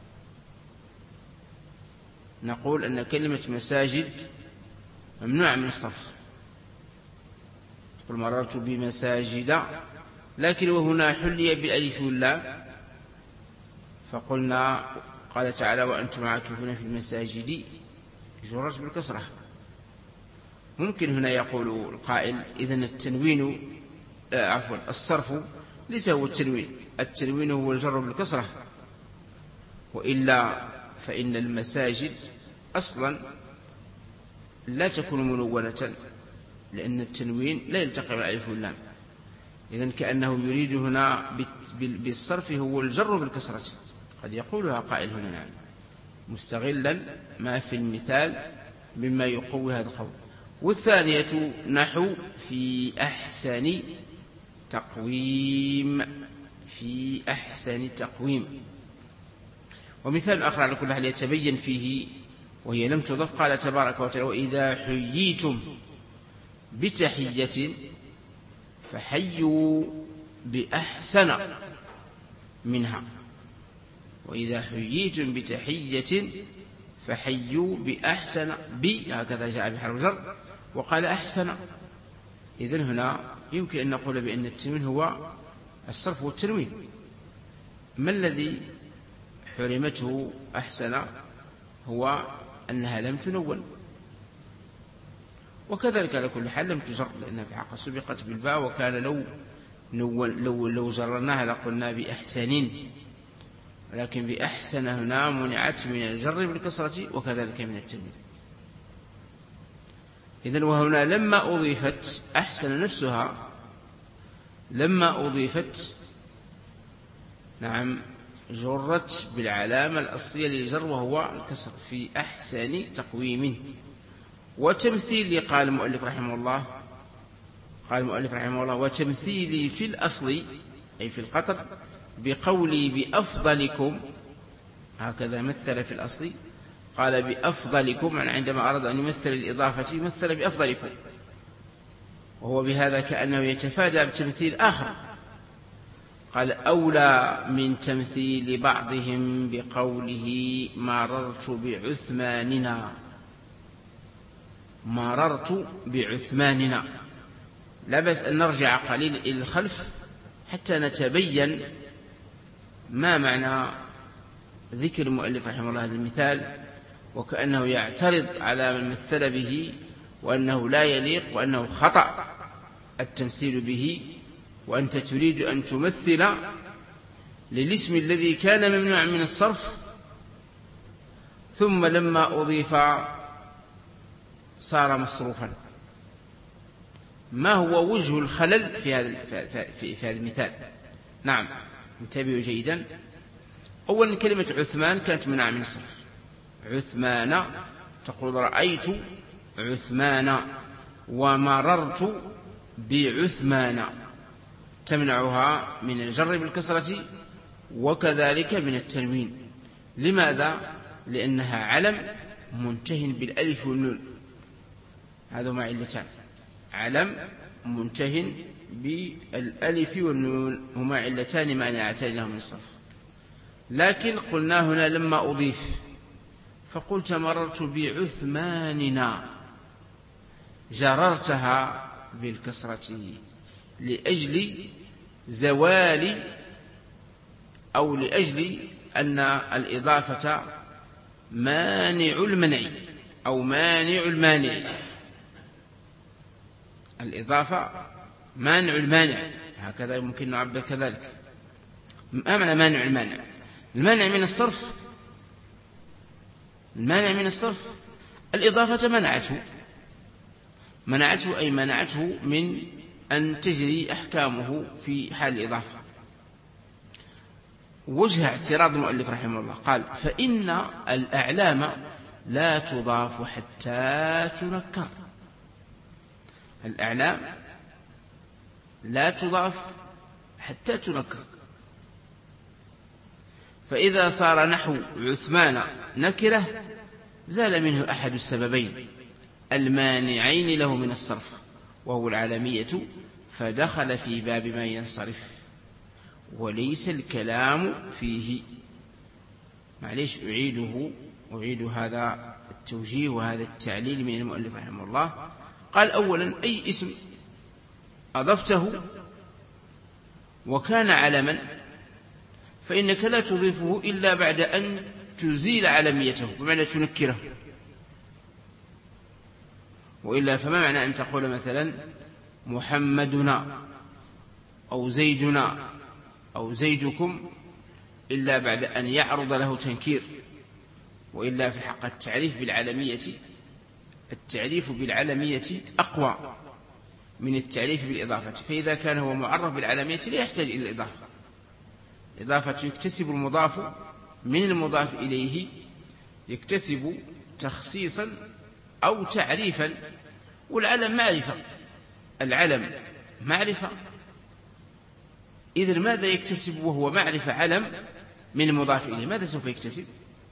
نقول أن كلمة مساجد ممنوع من الصرف، قل مررت بمساجد، لكن وهنا حلي بالألف واللام فقلنا قال تعالى: وأنتم عاكفون في المساجد جرت بالكسرة. ممكن هنا يقول القائل: إذن التنوين آه عفوا الصرف ليس هو التنوين، التنوين هو الجر بالكسرة، وإلا فإن المساجد أصلا لا تكون منونة، لأن التنوين لا يلتقي مع الألف واللام. إذن كأنه يريد هنا بالصرف هو الجر بالكسرة. قد يقولها قائل هنا نعم، مستغلا ما في المثال مما يقوي هذا القول. والثانية نحو في أحسن تقويم، في أحسن تقويم. ومثال آخر على كل حال يتبين فيه وهي لم تضف، قال تبارك وتعالى: وإذا حييتم بتحية فحيوا بأحسن منها. وإذا حييتم بتحية فحيوا بأحسن، ب هكذا جاء بحرف جر، وقال أحسن. إذن هنا يمكن أن نقول بأن التنوين هو الصرف والتنوين. ما الذي حرمته أحسن هو أنها لم تنون، وكذلك على كل حال لم تجر، لأنها في الحقيقة سبقت بالباء، وكان لو لو لو جررناها لقلنا بأحسن، ولكن بأحسن هنا منعت من الجر بالكسرة وكذلك من التنوين. إذن وهنا لما أضيفت أحسن نفسها، لما أضيفت نعم جرت بالعلامة الأصلية للجر وهو الكسر في أحسن تقويم. وتمثيل قال المؤلف رحمه الله قال المؤلف رحمه الله وتمثيلي في الأصل أي في القطر بقولي بأفضلكم، هكذا مثل في الأصل، قال بأفضلكم، يعني عندما أراد أن يمثل الإضافة مثل بأفضلكم، وهو بهذا كأنه يتفادى بتمثيل آخر. قال أولى من تمثيل بعضهم بقوله مررت بعثماننا، مررت بعثماننا. لا بأس أن نرجع قليل إلى الخلف حتى نتبين ما معنى ذكر المؤلف رحمه الله هذا المثال، وكأنه يعترض على من مثل به وأنه لا يليق وأنه خطأ التمثيل به، وأنت تريد أن تمثل للاسم الذي كان ممنوعا من الصرف ثم لما أضيف صار مصروفا. ما هو وجه الخلل في هذا في في هذا المثال؟ نعم انتبهوا جيدا. أولا كلمة عثمان كانت منع من الصرف، عثمان تقول رأيت عثمان، ومررت بعثمان تمنعها من الجر بالكسرة وكذلك من التنوين. لماذا؟ لأنها علم منتهٍ بالألف والنون، هذا ما علتان، علم منتهٍ بالألف والنون هما علتان مانعتان له من الصرف. لكن قلنا هنا لما أضيف فقلت مررت بعثماننا، جررتها بالكسرة لأجل زوال أو لأجل أن الإضافة مانع المنع أو مانع المانع، الإضافة مانع المانع، هكذا يمكن نعبر كذلك. ما معنى مانع المانع؟ المانع من الصرف، المانع من الصرف الإضافة منعته، منعته أي منعته من أن تجري أحكامه في حال الإضافة. وجه اعتراض المؤلف رحمه الله قال فإن الأعلام لا تضاف حتى تنكر، الأعلام لا تضاف حتى تنكر. فإذا صار نحو عثمان نكرة زال منه أحد السببين المانعين له من الصرف، وهو العالمية، فدخل في باب ما ينصرف وليس الكلام فيه. معليش أعيده أعيد هذا التوجيه وهذا التعليل من المؤلف رحمه الله. قال أولا أي اسم أضفته وكان علما فإنك لا تضيفه إلا بعد أن تزيل علميته، بمعنى تنكره، وإلا فما معنى أن تقول مثلا محمدنا أو زيدنا أو زيدكم إلا بعد أن يعرض له تنكير. وإلا في الحق التعريف بالعالمية التعريف بالعالمية أقوى من التعريف بالإضافة، فإذا كان هو معرف بالعالمية لا يحتاج إلى الإضافة. الإضافة يكتسب المضاف من المضاف إليه، يكتسب تخصيصا أو تعريفا، والعلم معرفة، العلم معرفة. إذن ماذا يكتسب وهو معرفة علم من المضاف إليه؟ ماذا سوف يكتسب؟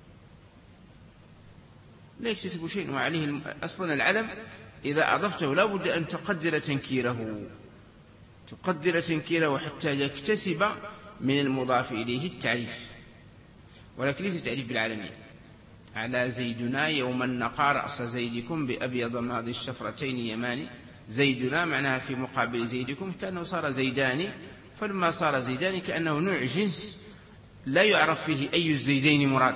لا يكتسب شيء. وعليه أصلا العلم إذا أضفته لا بد أن تقدر تنكيره، تقدر تنكيره حتى يكتسب من المضاف إليه التعريف، ولكن ليس تعريف بالعالمية. على زيدنا يوم النقى رأس زيدكم بأبيض ماضي الشفرتين يماني زيدنا معناها في مقابل زيدكم، كأنه صار زيدان، فلما صار زيدان كأنه نوع جنس لا يعرف فيه أي الزيدين مراد.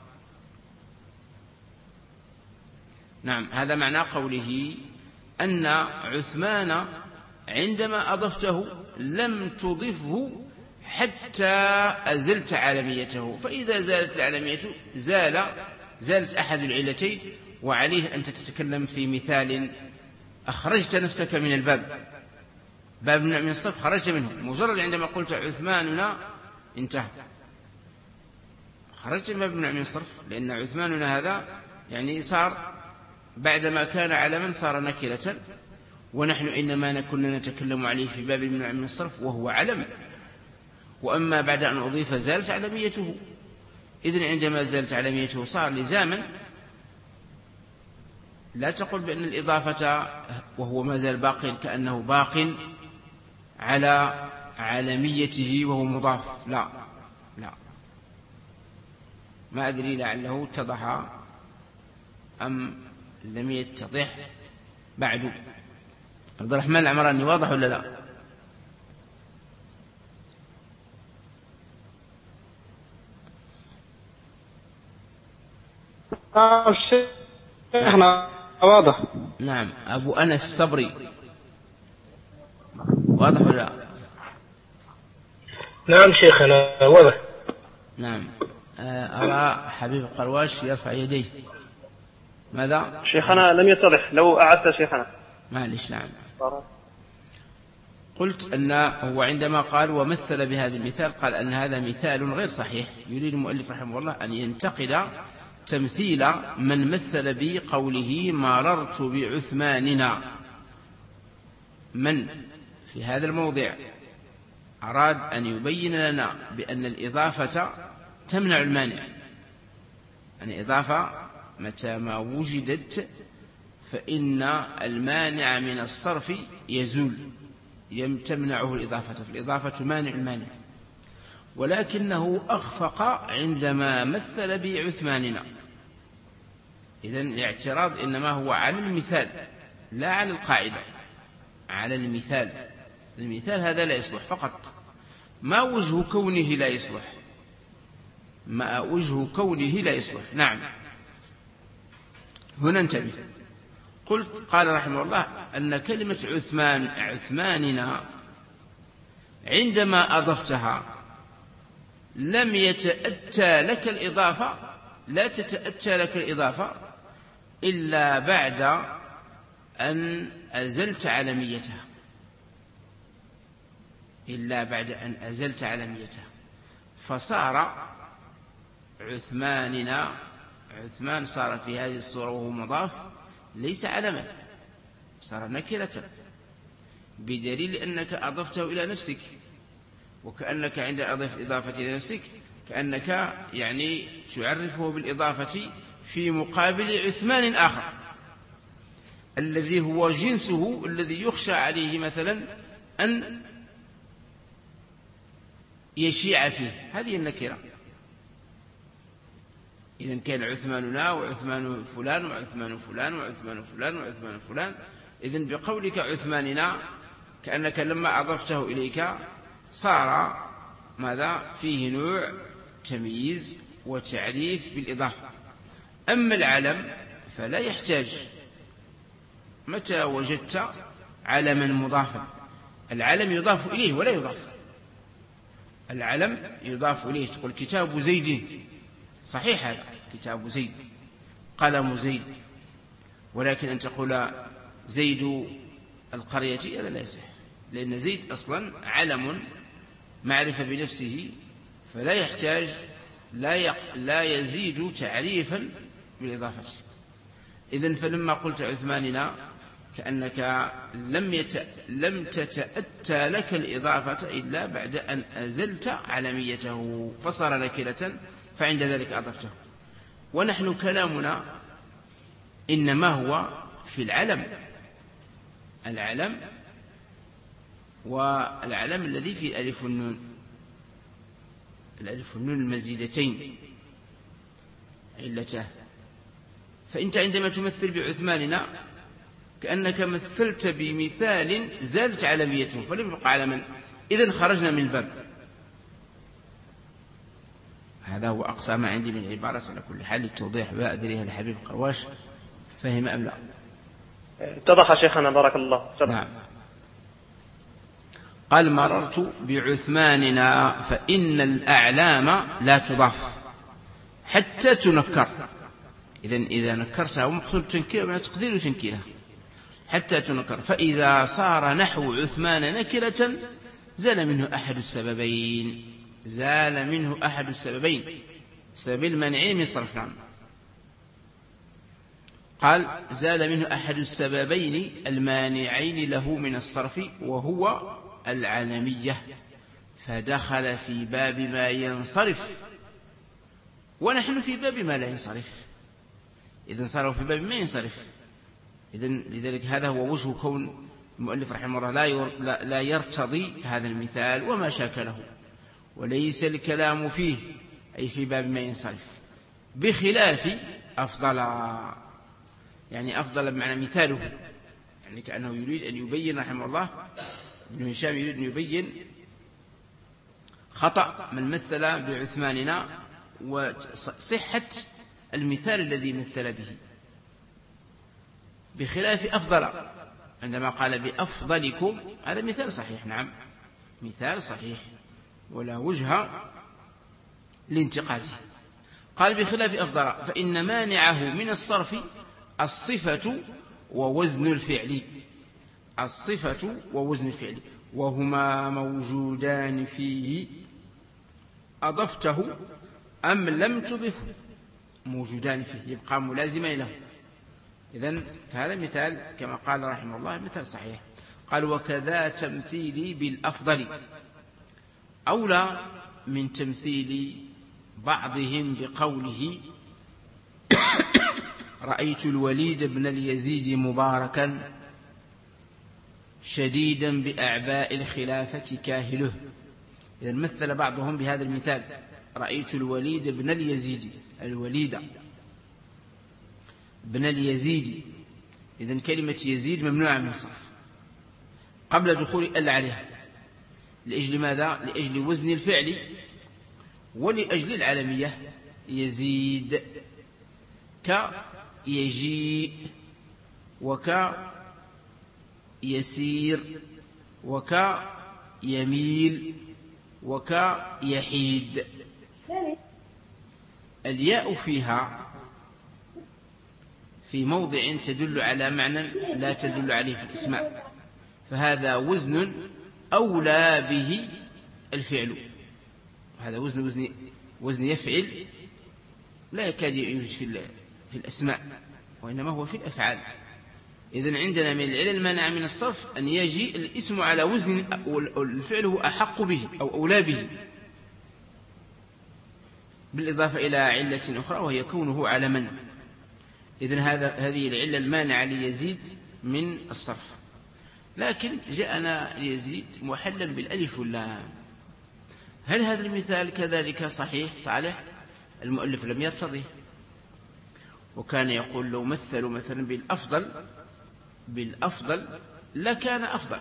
نعم، هذا معنى قوله أن عثمان عندما أضفته لم تضفه حتى أزلت علميته، فإذا زالت العلمية زال زالت أحد العلتين، وعليه أن تتكلم في مثال أخرجت نفسك من الباب، باب من الصرف خرجت منه، مجرد عندما قلت عثماننا انتهى، خرجت من باب من الصرف، لأن عثماننا هذا يعني صار بعدما كان علما صار نكرة، ونحن إنما كنا نتكلم عليه في باب المنع من الصرف وهو علم، وأما بعد أن أضيف زالت علميته. إذن عندما زالت علميته صار لزاما، لا تقل بأن الإضافة وهو ما زال باق كأنه باق على علميته وهو مضاف، لا لا، ما أدري لعله اتضح أم لم يتضح بعد. عبد الرحمن العمراني واضح ولا لا؟ نعم شيخنا واضح. نعم. أبو أنس الصبري واضح ولا لا؟ نعم شيخنا واضح. نعم. أرى حبيب قرواش يرفع يديه. ماذا؟ شيخنا لم يتضح، لو أعدت شيخنا. معلش. نعم. قلت أن هو عندما قال ومثل بهذا المثال قال أن هذا مثال غير صحيح، يريد المؤلف رحمه الله أن ينتقد تمثيل من مثل بقوله مررت بعثماننا. من في هذا الموضع أراد أن يبين لنا بأن الإضافة تمنع المانع، أن الإضافة متى ما وجدت فإن المانع من الصرف يزول، تمنعه الإضافة، فالإضافة مانع المانع، ولكنه أخفق عندما مثل بعثماننا. إذن الاعتراض إنما هو على المثال لا على القاعدة، على المثال. المثال هذا لا يصلح فقط. ما وجه كونه لا يصلح؟ ما وجه كونه لا يصلح؟ نعم، هنا انتبه. قلت قال رحمه الله أن كلمة عثمان عثماننا عندما أضفتها لم يتأتى لك الإضافة، لا تتأتى لك الإضافة إلا بعد أن أزلت علميتها، إلا بعد أن أزلت علميتها، فصار عثماننا، عثمان صار في هذه الصورة وهو مضاف ليس علما، صار نكرة، بدليل أنك أضفته إلى نفسك، وكأنك عند أضف إضافة إلى نفسك كأنك يعني تعرفه بالإضافة في مقابل عثمان آخر الذي هو جنسه الذي يخشى عليه مثلا أن يشيع فيه، هذه النكرة. إذن كان عثماننا وعثمان فلان وعثمان فلان وعثمان فلان وعثمان فلان، إذن بقولك عثماننا كأنك لما أضفته إليك صار ماذا؟ فيه نوع تمييز وتعريف بالإضافة. أما العلم فلا يحتاج، متى وجدت علما مضافا، العلم يضاف إليه ولا يضاف، العلم يضاف إليه، تقول كتاب زيد، صحيح هذا كتاب زيد، قلم زيد، ولكن أن تقول زيد القرية هذا لا يصح، لأن زيد أصلا علم معرفة بنفسه، فلا يحتاج، لا, يق... لا يزيد تعريفا بالإضافة. إذن فلما قلت عثماننا كأنك لم, يت... لم تتأتى لك الإضافة إلا بعد أن أزلت علميته فصار نكرة، فعند ذلك أضفته. ونحن كلامنا إنما هو في العلم، العلم والعلم الذي في الألف والنون، الألف والنون المزيدتين علته. فأنت عندما تمثل بعثماننا كأنك مثلت بمثال زالت علميته فلم يبقى علما، إذن خرجنا من الباب. هذا هو أقصى ما عندي من عبارة على كل حال للتوضيح، لا أدري هل الحبيب قرواش فهم أم لا. اتضح شيخنا بارك الله. نعم. قال مررت بعثماننا فإن الأعلام لا تضاف حتى تنكر. إذن إذا نكرتها ومقصود تنكير من تقدير تنكيرها حتى تنكر، فإذا صار نحو عثمان نكرة زال منه أحد السببين، زال منه أحد السببين، سبب المنع من صرف. نعم. قال زال منه أحد السببين المانعين له من الصرف وهو العلمية، فدخل في باب ما ينصرف ونحن في باب ما لا ينصرف، إذن صاروا في باب ما ينصرف. إذن لذلك هذا هو وجه كون المؤلف رحمه الله لا, لا يرتضي هذا المثال وما شاكله، وليس الكلام فيه أي في باب ما ينصرف، بخلاف أفضل، يعني أفضل بمعنى مثاله، يعني كأنه يريد أن يبين رحمه الله، ابن هشام يريد أن يبين خطأ من مثل بعثماننا وصحة المثال الذي مثل به، بخلاف أفضل عندما قال بأفضلكم، هذا مثال صحيح. نعم مثال صحيح ولا وجه لانتقاده. قال بخلاف أفضل فإن مانعه من الصرف الصفة ووزن الفعل، الصفة ووزن الفعل وهما موجودان فيه أضفته أم لم تضفه، موجودان فيه يبقى ملازمين له. إذن فهذا مثال كما قال رحمه الله مثال صحيح. قال وكذا تمثيلي بالأفضل أولى من تمثيل بعضهم بقوله رأيت الوليد بن اليزيد مباركا شديدا بأعباء الخلافة كاهله. إذن مثل بعضهم بهذا المثال رأيت الوليد بن اليزيد، الوليد بن اليزيد، إذن كلمة يزيد ممنوعة من الصرف قبل دخول ال عليها، لأجل ماذا؟ لأجل وزن الفعل ولأجل العلمية. يزيد كيجيء وكيسير وكيميل وكيحيد. الياء فيها في موضع تدل على معنى لا تدل عليه في الاسماء، فهذا وزن أولى به الفعل، هذا وزن وزن وزن يفعل لا يكاد يوجد في في الأسماء وإنما هو في الأفعال. إذن عندنا من العلل منع من الصرف أن يجي الاسم على وزن الفعل هو أحق به أو أولى به، بالإضافة إلى علة أخرى وهي كونه علما. إذن هذا هذه العلة المانعة ليزيد من الصرف. لكن جاءنا ليزيد محلا بالألف واللام، هل هذا المثال كذلك صحيح صالح؟ المؤلف لم يرتضيه، وكان يقول لو مثلوا مثلا بالأفضل بالأفضل لكان أفضل،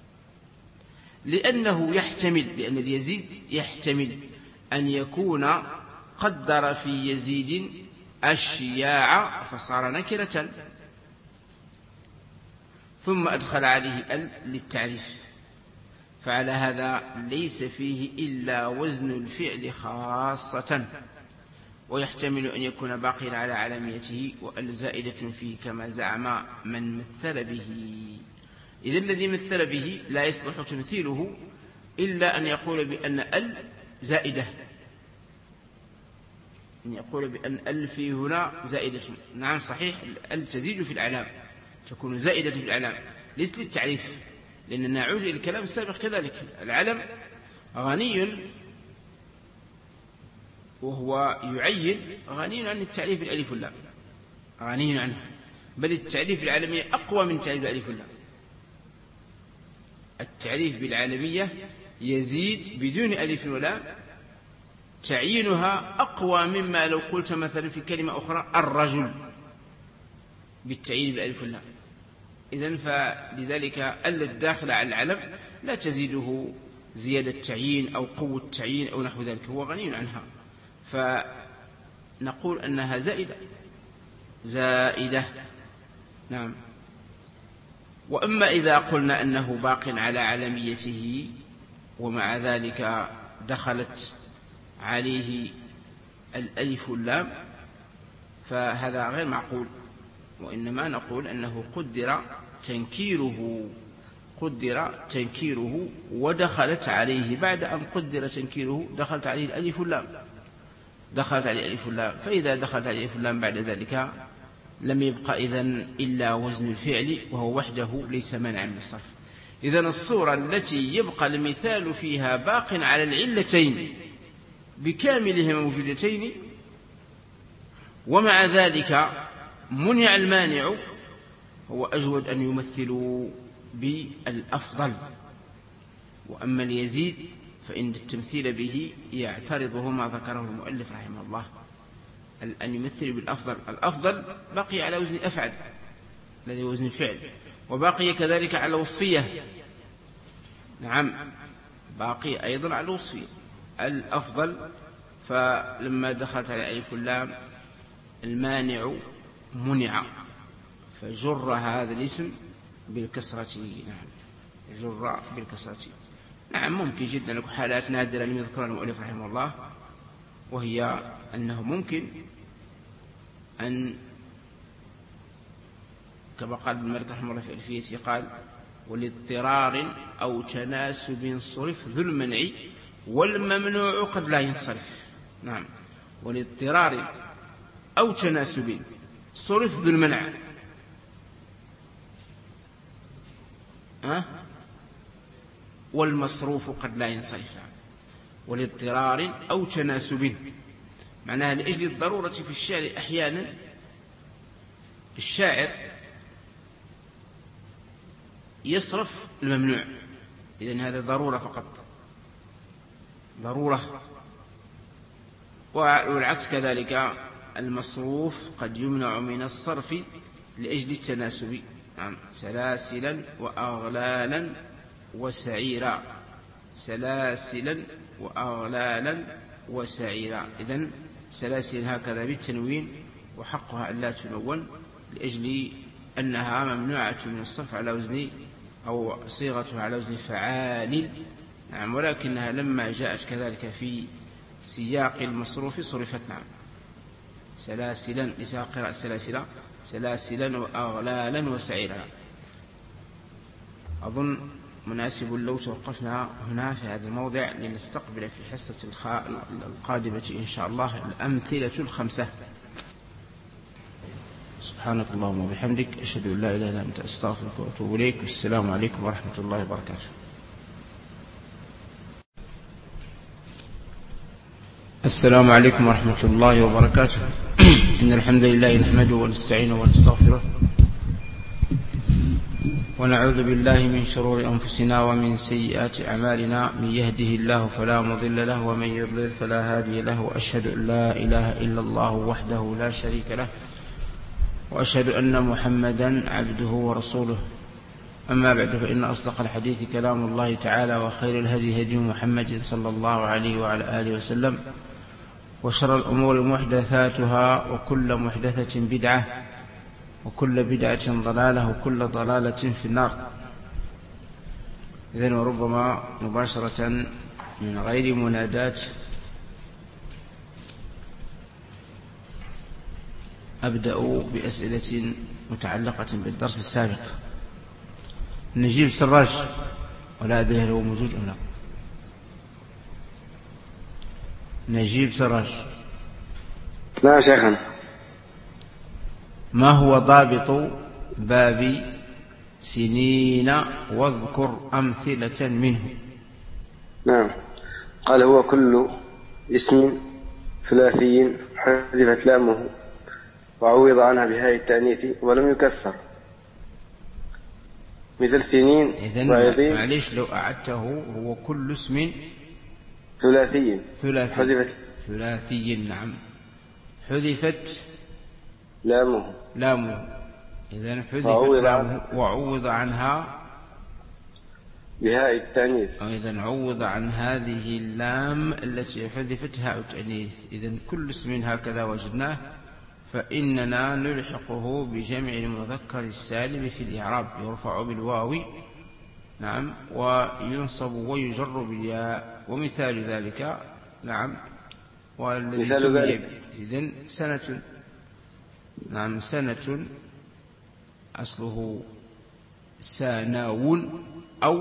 لأنه يحتمل، لأن اليزيد يحتمل أن يكون قدر في يزيد الشياع فصار نكرة ثم أدخل عليه ال للتعريف، فعلى هذا ليس فيه إلا وزن الفعل خاصة، ويحتمل أن يكون باقيا على علاميته وال زائدة فيه كما زعم من مثل به. إذا الذي مثل به لا يصلح تمثيله إلا أن يقول بأن ال زائدة، أن يقول بأن ال في هنا زائدة. نعم صحيح ال تزيد في الأعلام، تكون زائدة في الأعلام ليس للتعريف، لأن نعود إلى الكلام السابق كذلك. العلم غني وهو يعين غني عن التعريف بالألف واللام، غني عنه، بل التعريف بالعالمية أقوى من التعريف بالألف واللام. التعريف بالعالمية يزيد بدون ألف ولام، تعيينها أقوى مما لو قلت مثلا في كلمة أخرى الرجل بالتعيين بالألف واللام. إذن فلذلك أل الداخل على العلم لا تزيده زيادة تعيين أو قوة تعيين أو نحو ذلك، هو غني عنها، فنقول أنها زائدة زائدة. نعم. وأما إذا قلنا أنه باق على علميته ومع ذلك دخلت عليه الألف واللام فهذا غير معقول، وإنما نقول أنه قدر تنكيره قدر تنكيره ودخلت عليه بعد أن قدر تنكيره دخلت عليه الألف واللام دخلت عليه الألف واللام فإذا دخلت عليه الألف واللام بعد ذلك لم يبقى إذن إلا وزن الفعل وهو وحده ليس مانعا من الصرف. إذن الصورة التي يبقى المثال فيها باق على العلتين بكاملهما موجودتين ومع ذلك منع المانع هو أجود أن يمثلوا بالأفضل. وأما اليزيد فإن التمثيل به يعترضه ما ذكره المؤلف رحمه الله أن يمثل بالأفضل. الأفضل بقي على وزن أفعل الذي وزن الفعل، وبقي كذلك على وصفية. نعم، باقي أيضا على وصفية الأفضل. فلما دخلت على ألف اللام المانع منع فجر هذا الاسم بالكسرة. نعم، جر بالكسرة. نعم، ممكن جدا لكم حالات نادرة لم يذكرها المؤلف رحمه الله، وهي أنه ممكن أن كما قال ابن مالك رحمه الله في ألفيته قال ولاضطرار أو تناسب صرف ذو المنع والممنوع قد لا ينصرف. نعم، ولاضطرار أو تناسب صرف ذو المنع أه؟ والمصروف قد لا ينصرف. ولاضطرار أو تناسب معناها لأجل الضرورة في الشعر. أحيانا الشاعر يصرف الممنوع، إذن هذا ضرورة فقط، ضرورة. والعكس كذلك المصروف قد يمنع من الصرف لأجل التناسب. نعم، سلاسلا وأغلالا وسعيرا، سلاسلا وأغلالا وسعيرا. إذن سلاسل هكذا بالتنوين وحقها أن لا تنون لأجل أنها ممنوعة من الصرف على وزن أو صيغتها على وزن فعال. نعم، ولكنها لما جاءت كذلك في سياق المصروف صرفت. نعم، سلاسلا لساق قراءة سلاسلا سلاسلا وأغلالا وسعيرا. أظن مناسب لو توقفنا هنا في هذا الموضع لنستقبل في حصة القادمة إن شاء الله الأمثلة الخمسة. سبحانك اللهم وبحمدك أشهد أن لا إله إلا أنت أستغفرك وأتوب إليك. والسلام عليكم ورحمة الله وبركاته. السلام عليكم ورحمة الله وبركاته. إن الحمد لله نحمده ونستعينه ونستغفره ونعوذ بالله من شرور أنفسنا ومن سيئات أعمالنا. من يهده الله فلا مضل له ومن يضلل فلا هادي له. وأشهد أن لا إله إلا الله وحده لا شريك له وأشهد أن محمدا عبده ورسوله. أما بعد، فإن أصدق الحديث كلام الله تعالى وخير الهدي هدي محمد صلى الله عليه وعلى آله وسلم وشر الأمور محدثاتها وكل محدثة بدعة وكل بدعة ضلالة وكل ضلالة في النار. إذن وربما مباشرة من غير منادات أبدأ بأسئلة متعلقة بالدرس السابق. نجيب سراج ولا أدري هل هو موجود أم لا. نجيب سراج. نعم شيخنا. ما هو ضابط باب سنين واذكر أمثلة منه؟ نعم، قال هو كل اسم ثلاثي حذفت لامه وعوض عنها بهاء التأنيث ولم يكسر، مثل سنين. إذن معليش لو أعدته هو كل اسم ثلاثي ثلاثي حذفت ثلاثي. نعم، حذفت لامه لامه إذن حذفت وعوض لامه وعوض عنها بهاء التأنيث. إذن عوض عن هذه اللام التي حذفت هاء التأنيث. إذن كل اسم هكذا وجدناه فإننا نلحقه بجمع المذكر السالم في الإعراب، يرفع بالواو نعم وينصب ويجر بالياء. ومثال ذلك نعم والذي سمي إذن سنة. نعم سنة أصله ساناون أو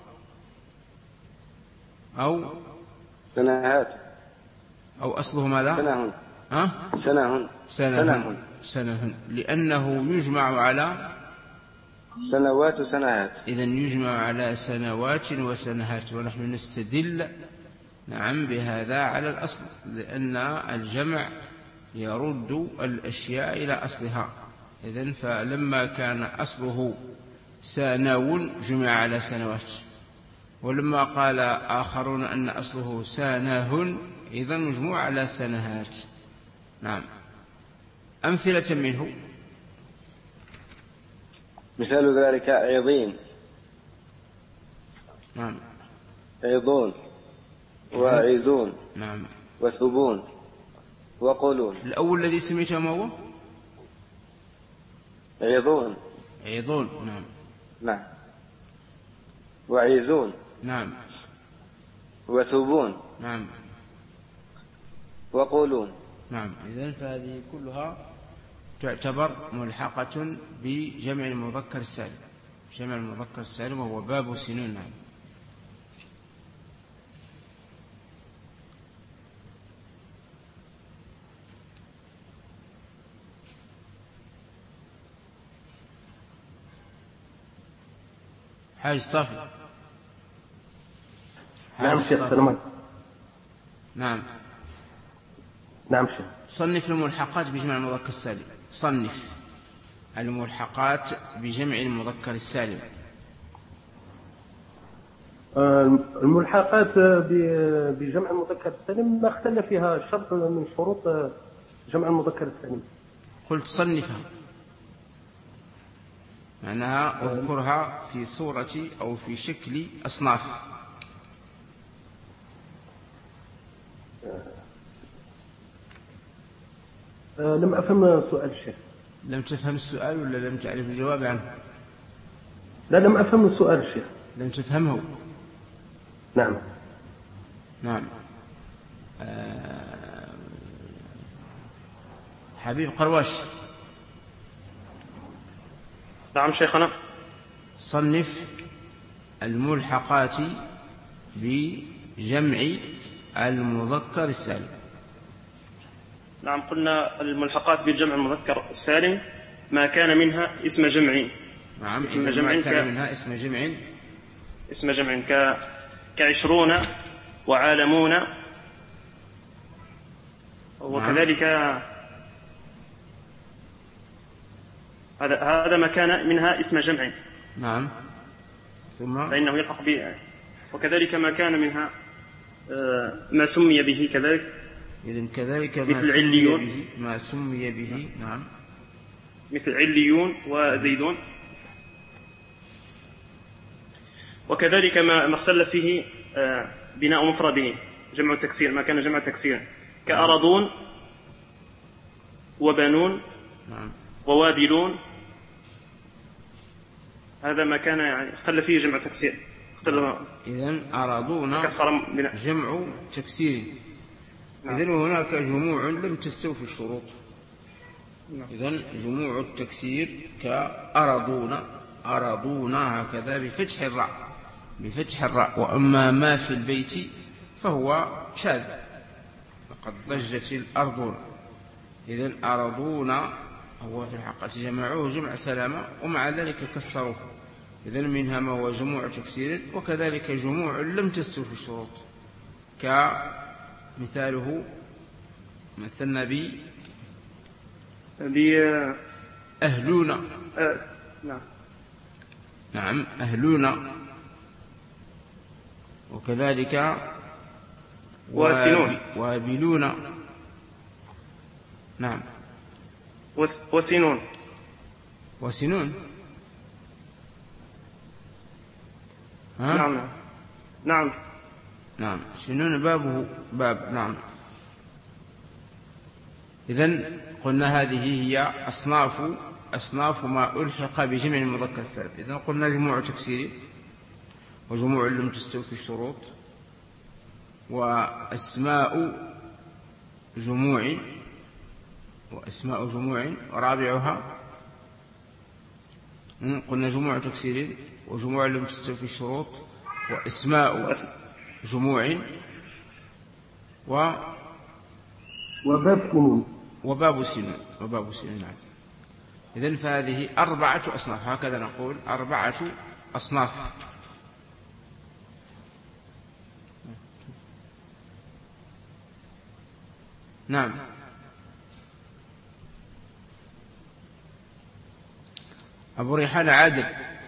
أو سنهات أو أصله ماذا؟ سنهن ها؟ سنهن سنهن سنهن لأنه يجمع على سنوات وسنهات. إذن يجمع على سنوات وسنهات، ونحن نستدل نعم بهذا على الأصل، لأن الجمع يرد الأشياء إلى أصلها. إذن فلما كان أصله ساناون جمع على سنوات، ولما قال آخرون أن أصله ساناهن إذن مجموع على سنهات. نعم أمثلة منه مثال ذلك عظيم. نعم عظون وعزون نعم وثبون وقولون. الأول الذي سميته ما هو؟ عظون. عظون نعم نعم. وعزون نعم وثبون نعم وقولون. نعم. إذن فهذه كلها تعتبر ملحقة بجمع المذكر السالم، جمع المذكر السالم وهو باب سنون. نعم حاج صافي. نعم شيخ سلمان. نعم نعم شيخ. صنف الملحقات بجمع المذكر السالم. صنف الملحقات بجمع المذكر السالم. الملحقات بجمع المذكر السالم ما اختل فيها شرط من شروط جمع المذكر السالم. قلت صنفها معناها اذكرها في صورة أو في شكل أصناف. أه لم أفهم سؤال الشيخ. لم تفهم السؤال ولا لم تعرف الجواب عنه؟ لا لم أفهم السؤال الشيخ. لم تفهمه؟ نعم نعم. أه حبيب قرواش. نعم شيخنا. صنف الملحقات بجمع المذكر السالم. نعم قلنا الملحقات بالجمع المذكر السالم ما كان منها اسم جمع. نعم اسم جمع ما كان ك... منها اسم جمع اسم جمع ك... كعشرون وعالمون وكذلك. نعم. هذا هذا ما كان منها اسم جمع. نعم ثم فإنه يلحق به. وكذلك ما كان منها ما سمي به كذلك. إذن كذلك ما مثل سمي عليون. به ما سمي به. نعم مثل عليون وزيدون. وكذلك ما ما اختلف فيه بناء مفرده جمع تكسير، ما كان جمع تكسير كأرضون وبنون نعم ووابلون. هذا ما كان يعني اختلف فيه جمع تكسير. اختلف. إذن أرادونا جمع تكسير. نعم. إذن هناك جموع لم تستوفي الشروط. نعم. إذن جموع التكسير كأرادونا أرادونا هكذا بفتح الراء بفتح الراء. وأما ما في البيت فهو شاذ، فقد ضجت الأرض. إذن أرادونا هو في الحقيقة جمعوه جمع سلامة ومع ذلك كسروه. إذن منها ما هو جموع تكسير، وكذلك جموع لم تستوفي الشروط كمثاله مثلنا ب أهلونا. أه. نعم نعم أهلونا. وكذلك وسنون وسنون. ها؟ نعم نعم نعم سنون بابه باب. نعم. إذن قلنا هذه هي أصناف أصناف ما ألحق بجمع المذكر السالم. إذن قلنا جموع تكسير وجموع لم تستوفي الشروط وأسماء جموع وأسماء جموع ورابعها قلنا جموع تكسير وجموع لم تستوفي الشروط وأسماء جموع و وباب سنون وباب سنون وباب سنون. نعم. إذن فهذه أربعة أصناف، هكذا نقول أربعة أصناف. نعم. أبو ريحان عادل.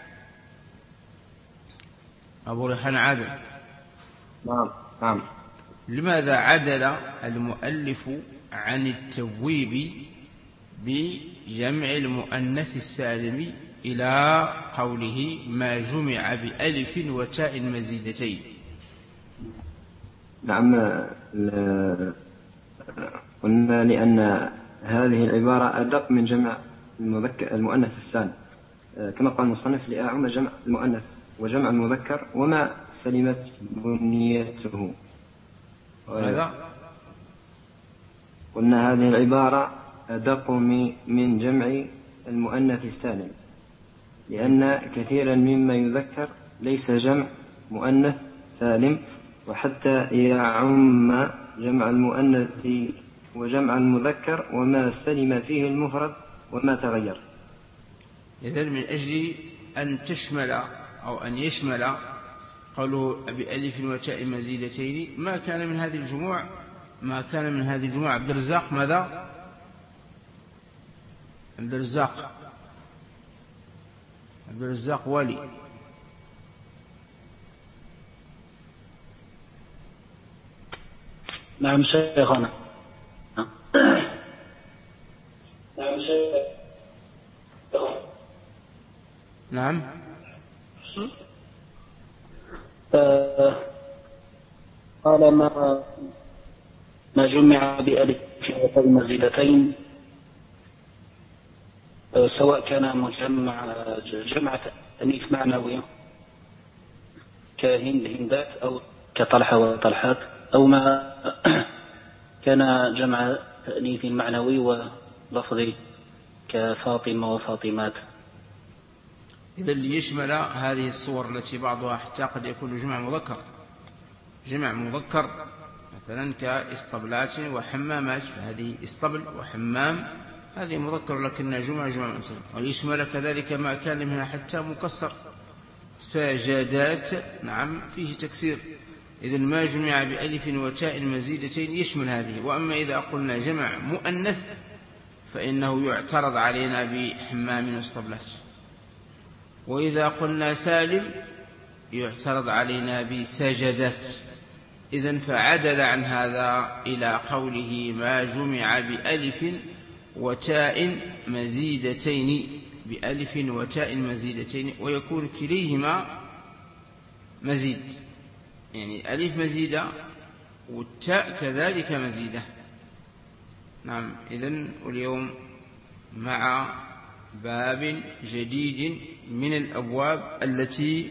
أبو ريحان عادل. نعم نعم. لماذا عدل المؤلف عن التبويب بجمع المؤنث السالم إلى قوله ما جمع بألف وتاء مزيدتين؟ نعم، قلنا لأن هذه العبارة أدق من جمع المذكر المؤنث السالم، كما قال المصنف لأعم جمع المؤنث وجمع المذكر وما سلمت بنيته. هذا قلنا هذه العبارة أدق من جمع المؤنث السالم، لأن كثيرا مما يذكر ليس جمع مؤنث سالم، وحتى يعم جمع المؤنث وجمع المذكر وما سلم فيه المفرد وما تغير. إذن من أجل أن تشمل أو أن يشمل قالوا بألف وتاء مزيدتين ما كان من هذه الجموع ما كان من هذه الجموع عبد الرزاق ماذا؟ عبد الرزاق عبد الرزاق ولي. نعم شيخنا. نعم شيخنا. نعم. آه قال ما ما جمع بألف وتاء مزيدتين آه سواء كان مجمع جمع تأنيث معنوي كهند هندات أو كطلحة وطلحات، أو ما كان جمع تأنيث معنوي ولفظي كفاطمة وفاطمات. إذا ليشمل هذه الصور التي بعضها حتى قد يكون جمع مذكر جمع مذكر مثلا كإسطبلات وحمامات، فهذه إسطبل وحمام هذه مذكر لكنها جمع جمع مؤنث. وليشمل كذلك ما كان منها حتى مكسر ساجدات، نعم فيه تكسير. إذن ما جمع بألف وتاء مزيدتين يشمل هذه. وأما إذا قلنا جمع مؤنث فإنه يعترض علينا بحمام واسطبلات، وإذا قلنا سالم يعترض علينا بسجدات. إذن فعدل عن هذا إلى قوله ما جمع بألف وتاء مزيدتين بألف وتاء مزيدتين، ويكون كليهما مزيد، يعني ألف مزيدة والتاء كذلك مزيدة. نعم. إذن واليوم مع باب جديد من الأبواب التي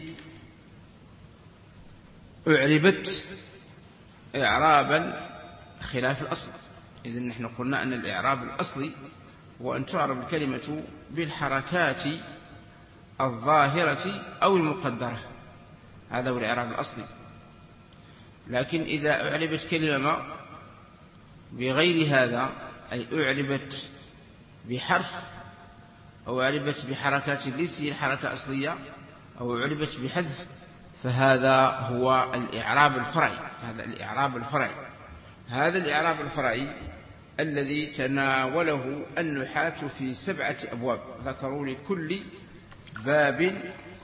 أعربت إعرابا خلاف الأصل. إذن نحن قلنا أن الإعراب الأصلي هو أن تعرب الكلمة بالحركات الظاهرة أو المقدرة، هذا هو الإعراب الأصلي. لكن إذا أعربت كلمة بغير هذا، أي أعربت بحرف أو أعربت بحركات ليس الحركة أصلية أو أعربت بحذف، فهذا هو الإعراب الفرعي. هذا الإعراب الفرعي هذا الإعراب الفرعي الذي تناوله النحاة في سبعة أبواب، ذكروا لكل باب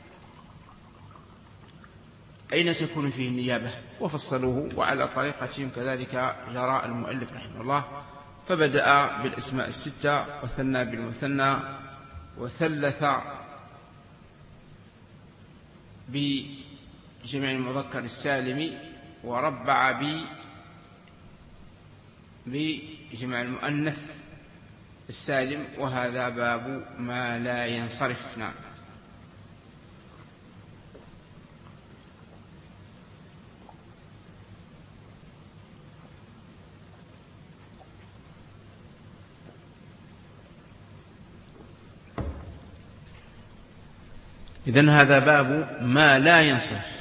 أين تكون فيه النيابة وفصلوه، وعلى طريقتهم كذلك جرى المؤلف رحمه الله، فبدأ بالأسماء الستة وثنى بالمثنى وثلث بجمع المذكر السالم، وربع ب بجمع المؤنث السالم، وهذا باب ما لا ينصرف. نعم. إذن هذا باب ما لا ينصرف.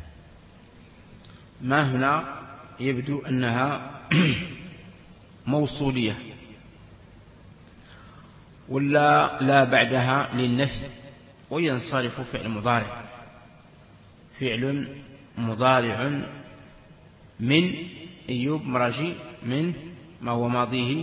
ما هنا يبدو أنها موصولية، ولا لا بعدها للنفي، وينصرف فعل مضارع، فعل مضارع من أيوب مرجي من ما هو ماضيه.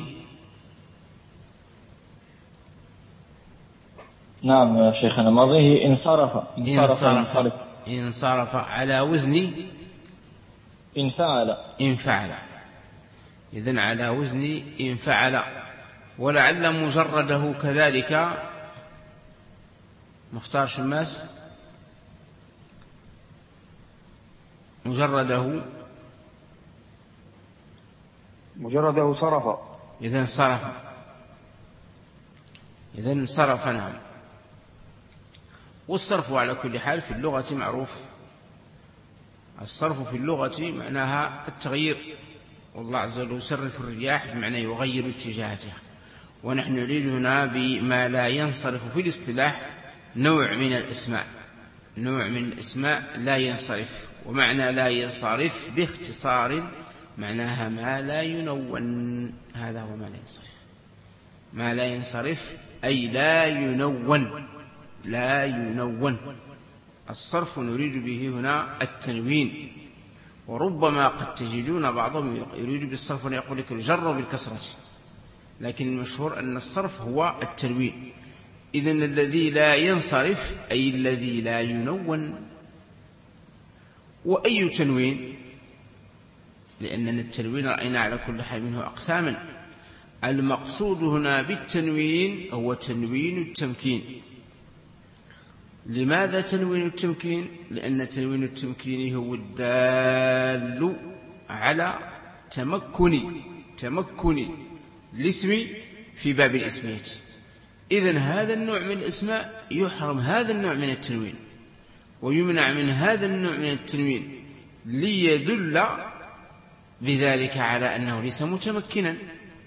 نعم شيخنا، ماضيه انصرف انصرف انصرف, انصرف على وزن انفعل انفعل. إذن على وزن انفعل، ولعل مجرده كذلك. مختار شماس، مجرده مجرده صرف. إذن صرف، إذن صرف. نعم. والصرف على كل حال في اللغة معروف. الصرف في اللغة معناها التغيير، والله عز وجل يصرف الرياح بمعنى يغير اتجاهاتها، ونحن نريد هنا بما لا ينصرف في الاصطلاح نوع من الاسماء، نوع من الاسماء لا ينصرف. ومعنى لا ينصرف باختصار معناها ما لا ينون. هذا هو ما لا ينصرف. ما لا ينصرف أي لا ينون، لا ينون. الصرف نريد به هنا التنوين، وربما قد تجدون بعضهم يريد بالصرف ويقول لك الجر بالكسرة، لكن المشهور أن الصرف هو التنوين. إذن الذي لا ينصرف أي الذي لا ينون. وأي تنوين؟ لأننا التنوين رأينا على كل حال منه أقساما. المقصود هنا بالتنوين هو تنوين التمكين. لماذا تنوين التمكين؟ لأن تنوين التمكين هو الدال على تمكن تمكن الاسم في باب الاسمية. إذن هذا النوع من الاسماء يحرم هذا النوع من التنوين، ويمنع من هذا النوع من التنوين ليدل بذلك على أنه ليس متمكنا.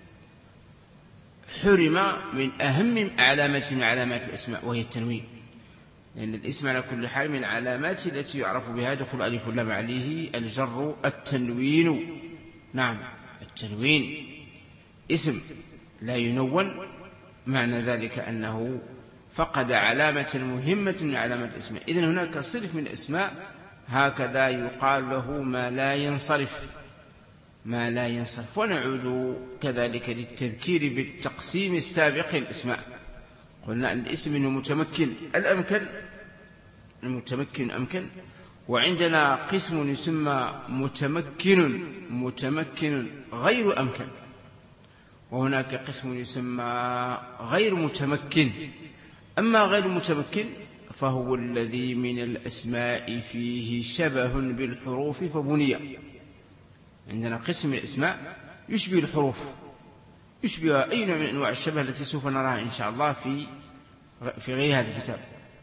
حرم من أهم علامة من علامات الاسماء وهي التنوين، لأن الاسم على كل حال من العلامات التي يعرف بها دخول ألف لام عليه الجر التنوين. نعم، التنوين اسم لا ينون، معنى ذلك أنه فقد علامة مهمة من علامات الاسماء. إذن هناك صنف من الاسماء هكذا يقال له ما لا ينصرف، ما لا ينصرف. ونعود كذلك للتذكير بالتقسيم السابق للاسماء. قلنا أن الاسم إنه متمكن الأمكن، المتمكن أمكن، وعندنا قسم يسمى متمكن متمكن غير أمكن، وهناك قسم يسمى غير متمكن. أما غير متمكن فهو الذي من الأسماء فيه شبه بالحروف فبني. عندنا قسم من الأسماء يشبه الحروف، يشبه أي نوع من أنواع الشبه التي سوف نراها إن شاء الله في في غير هذا الكتاب.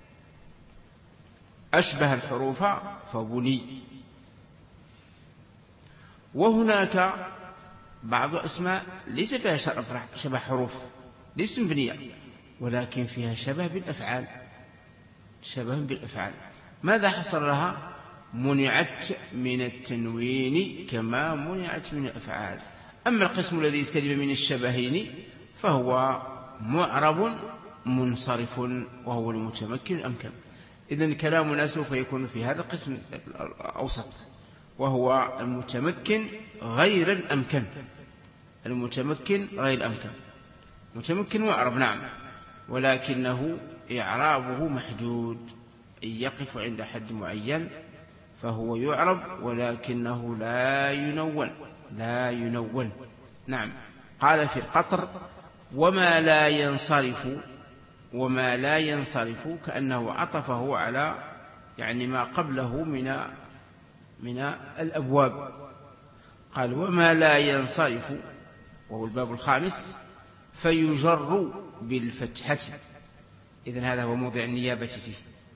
أشبه الحروف فبني. وهناك بعض أسماء ليس فيها شبه حروف، ليس مبنية، ولكن فيها شبه بالأفعال، شبه بالأفعال. ماذا حصل لها؟ منعت من التنوين كما منعت من الأفعال. أما القسم الذي سلم من الشبهين فهو معرب منصرف، وهو المتمكن الأمكن. إذن كلامنا سوف يكون في هذا القسم الأوسط، وهو المتمكن غير الأمكن. المتمكن غير الأمكن، متمكن معرب نعم، ولكنه إعرابه محدود، إن يقف عند حد معين فهو يعرب، ولكنه لا ينون، لا ينون. نعم. قال في القطر: وما لا ينصرف وما لا ينصرف كأنه عطفه على يعني ما قبله من من الأبواب. قال وما لا ينصرف وهو الباب الخامس فيجر بالفتحة. إذن هذا هو موضع النيابة فيه،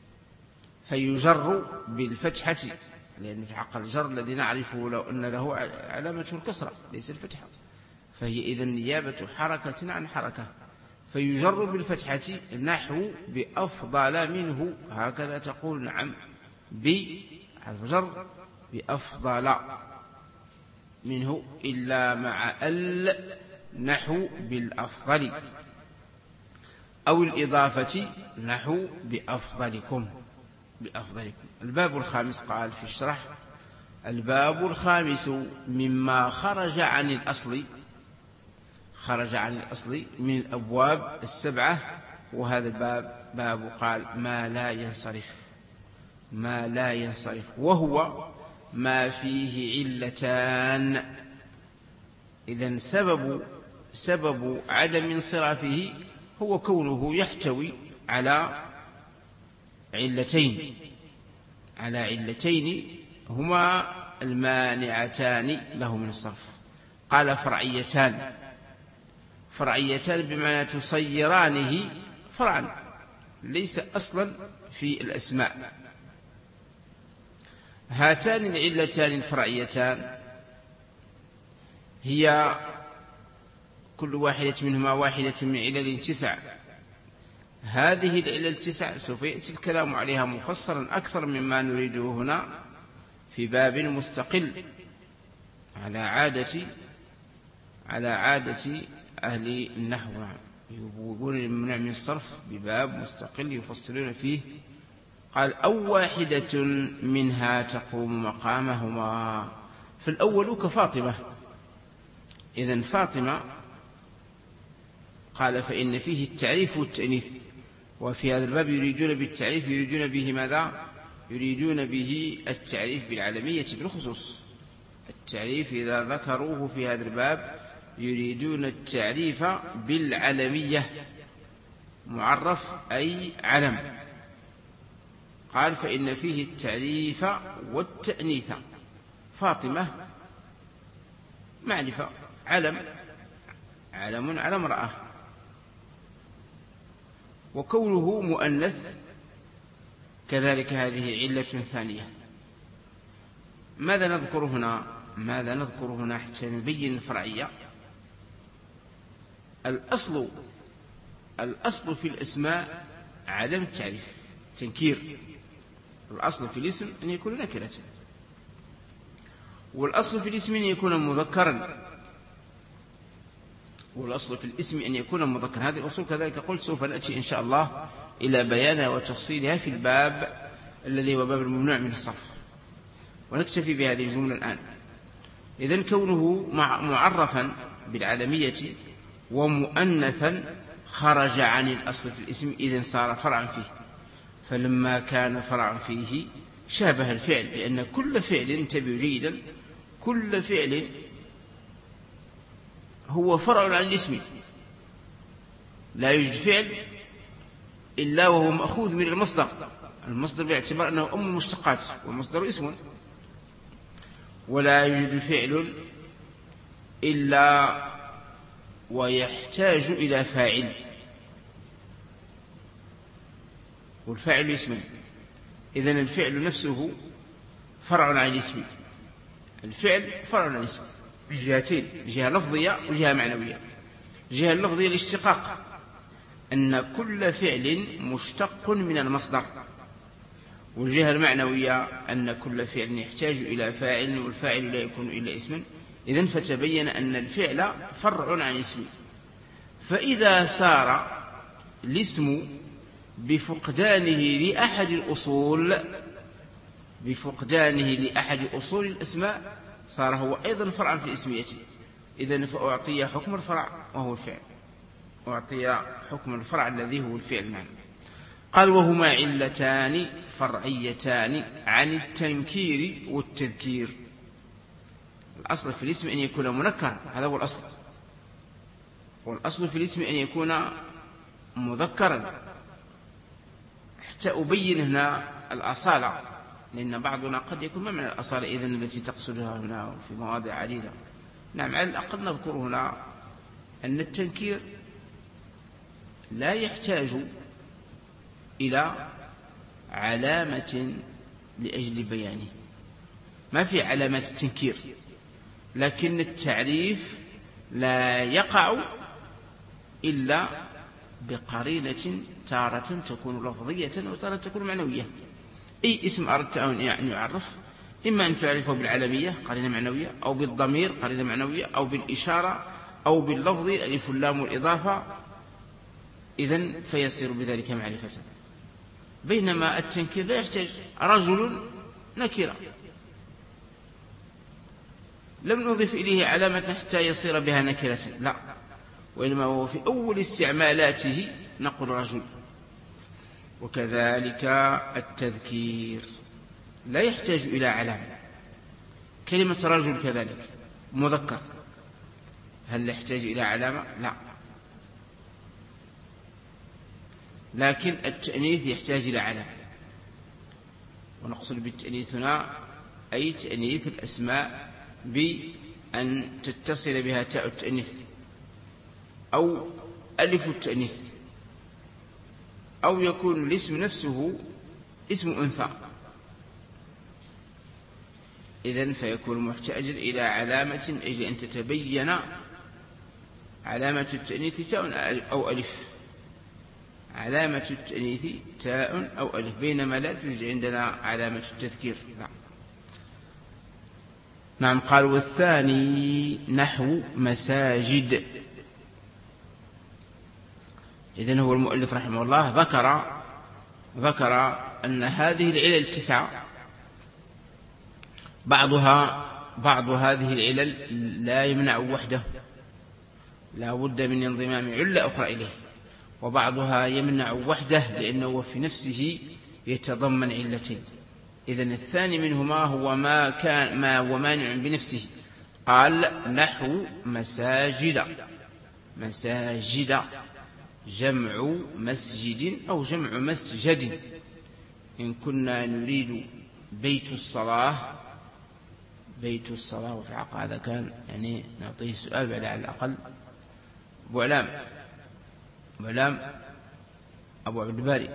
فيجر بالفتحة، لأن في حق الجر الذي نعرفه لو أن له علامة الكسرة ليس الفتحة، فهي إذن نيابة حركة عن حركة. فيجر بالفتحة نحو بأفضل منه، هكذا تقول نعم بحرف جر بأفضل منه إلا مع ال نحو بالأفضل، أو الإضافة نحو بأفضلكم بأفضلكم. الباب الخامس قال في الشرح: الباب الخامس مما خرج عن الأصل، خرج عن الأصل من الأبواب السبعة. وهذا الباب باب قال ما لا ينصرف، ما لا ينصرف، وهو ما فيه علتان. إذن سبب سبب عدم انصرافه هو كونه يحتوي على علتين، على علتين هما المانعتان له من الصرف. قال فرعيتان، فرعيتان بمعنى تصيرانه فرعا ليس أصلا في الأسماء. هاتان العلتان الفرعيتان هي كل واحدة منهما واحدة من علل تسع. هذه العلل تسع سوف يأتي الكلام عليها مفصلا أكثر مما نريده هنا في باب مستقل على عادة على عادة أهل النحو، يبوبون الممنوع من الصرف بباب مستقل يفصلون فيه. قال أو واحدة منها تقوم مقامهما. فالأول كفاطمة. إذن فاطمة قال فإن فيه التعريف والتأنيث، وفي هذا الباب يريدون بالتعريف يريدون به ماذا؟ يريدون به التعريف بالعلمية بالخصوص. التعريف إذا ذكروه في هذا الباب يريدون التعريف بالعلمية، معرف أي علم. قال فإن فيه التعريف والتأنيث. فاطمة معرفة، علم، علم على امرأة. وكونه مؤنث كذلك هذه علة ثانية. ماذا نذكر هنا؟ ماذا نذكر هنا حتى نبين الفرعية؟ الأصل الأصل في الأسماء عدم التعريف، تنكير. الأصل في الاسم أن يكون نكرة، والأصل في الاسم أن يكون مذكرا، والأصل في الاسم أن يكون مذكرا. هذه الأصول كذلك قلت سوف نأتي إن شاء الله إلى بيانها وتفصيلها في الباب الذي هو باب الممنوع من الصرف، ونكتفي بهذه الجملة الآن. إذن كونه معرفا بالعلمية ومؤنثا خرج عن الأصل في الاسم، إذن صار فرعا فيه. فلما كان فرعا فيه شابه الفعل، لأن كل فعل، انتبهوا جيدا، كل فعل هو فرع عن الاسم. لا يوجد فعل إلا وهو مأخوذ من المصدر، المصدر باعتبار أنه أم المشتقات والمصدر اسم. ولا يوجد فعل إلا ويحتاج إلى فاعل، والفاعل اسم. إذن الفعل نفسه فرع عن الاسم، الفعل فرع عن الاسم بجهتين، جهة لفظية وجهة معنوية. الجهة اللفظية الاشتقاق، أن كل فعل مشتق من المصدر، والجهة المعنوية أن كل فعل يحتاج إلى فاعل، والفاعل لا يكون إلا اسما. إذن فتبين أن الفعل فرع عن اسم. فإذا سار الاسم بفقدانه لأحد الأصول بفقدانه لأحد أصول الأسماء صار هو أيضا فرعا في الاسمية. إذن فأعطي حكم الفرع وهو الفعل، أعطي حكم الفرع الذي هو الفعل معنا. قال وهما علتان فرعيتان عن التنكير والتذكير. الأصل في الاسم أن يكون منكر، هذا هو الأصل. والأصل في الاسم أن يكون مذكرا، حتى أبين هنا الأصالة، لأن بعضنا قد يكون ما معنى الأصالة إذن التي تقصدها هنا في مواضع عديدة. نعم، على الأقل نذكر هنا أن التنكير لا يحتاج إلى علامة لأجل بيانه، ما في علامات التنكير، لكن التعريف لا يقع إلا بقرينة تارة تكون لفظية وتارة تكون معنوية. أي اسم أردت أن يعرف، إما أن تعرفه بالعلمية قرينة معنوية، أو بالضمير قرينة معنوية، أو بالإشارة، أو باللفظ الألف واللام والإضافة، إذن فيصير بذلك معرفة. بينما التنكير لا يحتاج. رجل نكرة لم نضف إليه علامة حتى يصير بها نكرة، لا، وإنما هو في أول استعمالاته نقول رجل. وكذلك التذكير لا يحتاج إلى علامة. كلمة رجل كذلك مذكر، هل يحتاج إلى علامة؟ لا. لكن التأنيث يحتاج إلى علامة، ونقصد بالتأنيث هنا أي تأنيث الأسماء بأن تتصل بها تاء التأنيث أو ألف التأنيث، أو يكون الاسم نفسه اسم أنثى، إذن فيكون محتاجا إلى علامة من أجل أن تتبين علامة التأنيث تاء أو ألف، علامة التأنيث تاء أو ألف، بينما لا توجد عندنا علامة التذكير. نعم. نعم. قال والثاني نحو مساجد. إذن هو المؤلف رحمه الله ذكر ذكر أن هذه العلل التسعة بعضها بعض هذه العلل لا يمنع وحده، لا بد من انضمام علة أخرى إليه، وبعضها يمنع وحده لأنه في نفسه يتضمن علتين. إذن الثاني منهما هو ما كان ما ومانع بنفسه. قال نحو مساجد. مساجد جمع مسجد أو جمع مسجد، إن كنا نريد بيت الصلاة بيت الصلاة وفي الحق هذا كان يعني نعطيه السؤال بعد على الأقل. أبو علام أبو علام أبو عبد الباري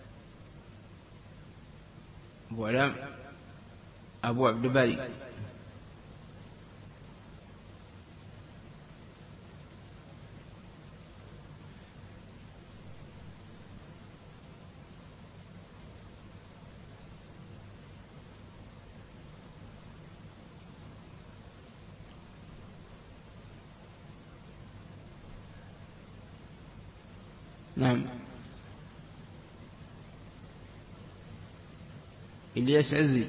أبو علام أبو عبد الباري نعم. إلياس عزي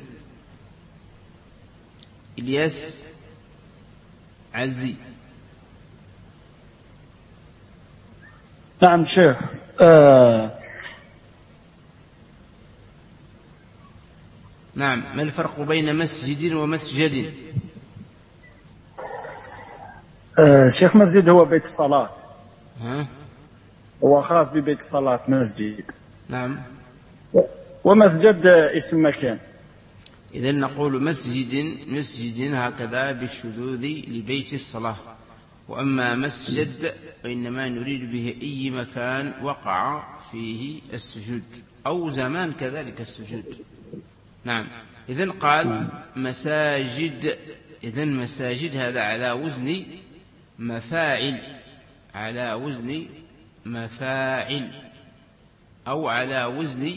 إلياس عزي نعم شيخ. آه نعم. ما الفرق بين مسجد ومسجد؟ آه شيخ مسجد هو بيت الصلاة، ها؟ هو خاص ببيت الصلاة مسجد. نعم. ومسجد اسم مكان. إذن نقول مسجد مسجد هكذا بالشذوذ لبيت الصلاة، وأما مسجد فإنما نريد به أي مكان وقع فيه السجود أو زمان كذلك السجود. نعم. إذن قال مساجد. إذن مساجد هذا على وزن مفاعل، على وزن مفاعل أو على وزن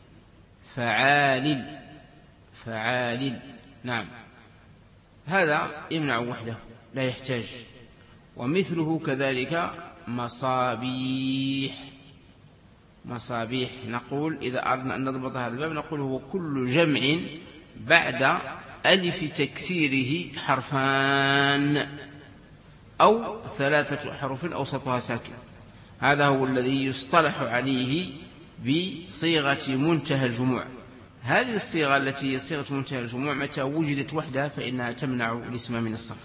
فعال فعال. نعم. هذا يمنع وحده لا يحتاج. ومثله كذلك مصابيح. مصابيح نقول إذا أردنا أن نضبط هذا الباب نقول هو كل جمع بعد ألف تكسيره حرفان أو ثلاثة حروف أوسطها ساكن. هذا هو الذي يصطلح عليه بصيغة منتهى الجموع. هذه الصيغة التي هي صيغة منتهى الجموع متى وجدت وحدها فإنها تمنع الاسم من الصرف.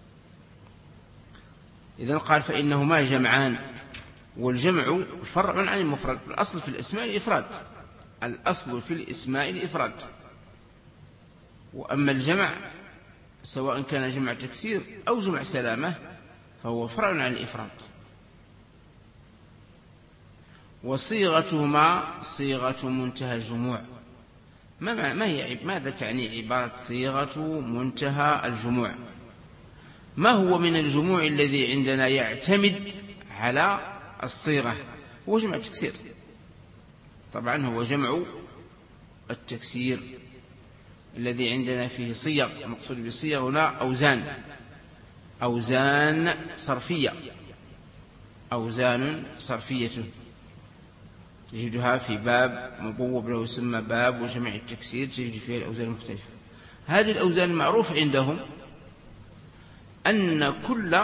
إذن قال فإنهما جمعان، والجمع فرع عن المفرد. الأصل في الأسماء الإفراد، الأصل في الإسماء الإفراد، وأما الجمع سواء كان جمع تكسير أو جمع سلامة فهو فرع عن الإفراد. وصيغتهما صيغة منتهى الجموع. ما, ما هي ماذا تعني عبارة صيغة منتهى الجموع؟ ما هو من الجموع الذي عندنا يعتمد على الصيغة؟ هو جمع التكسير طبعا، هو جمع التكسير الذي عندنا فيه صيغ. المقصود بالصيغ هنا أوزان، أوزان صرفية، أوزان صرفية تجدها في باب مبوب له يسمى باب وجمع التكسير، تجد فيها الأوزان المختلفة. هذه الأوزان معروف عندهم أن كل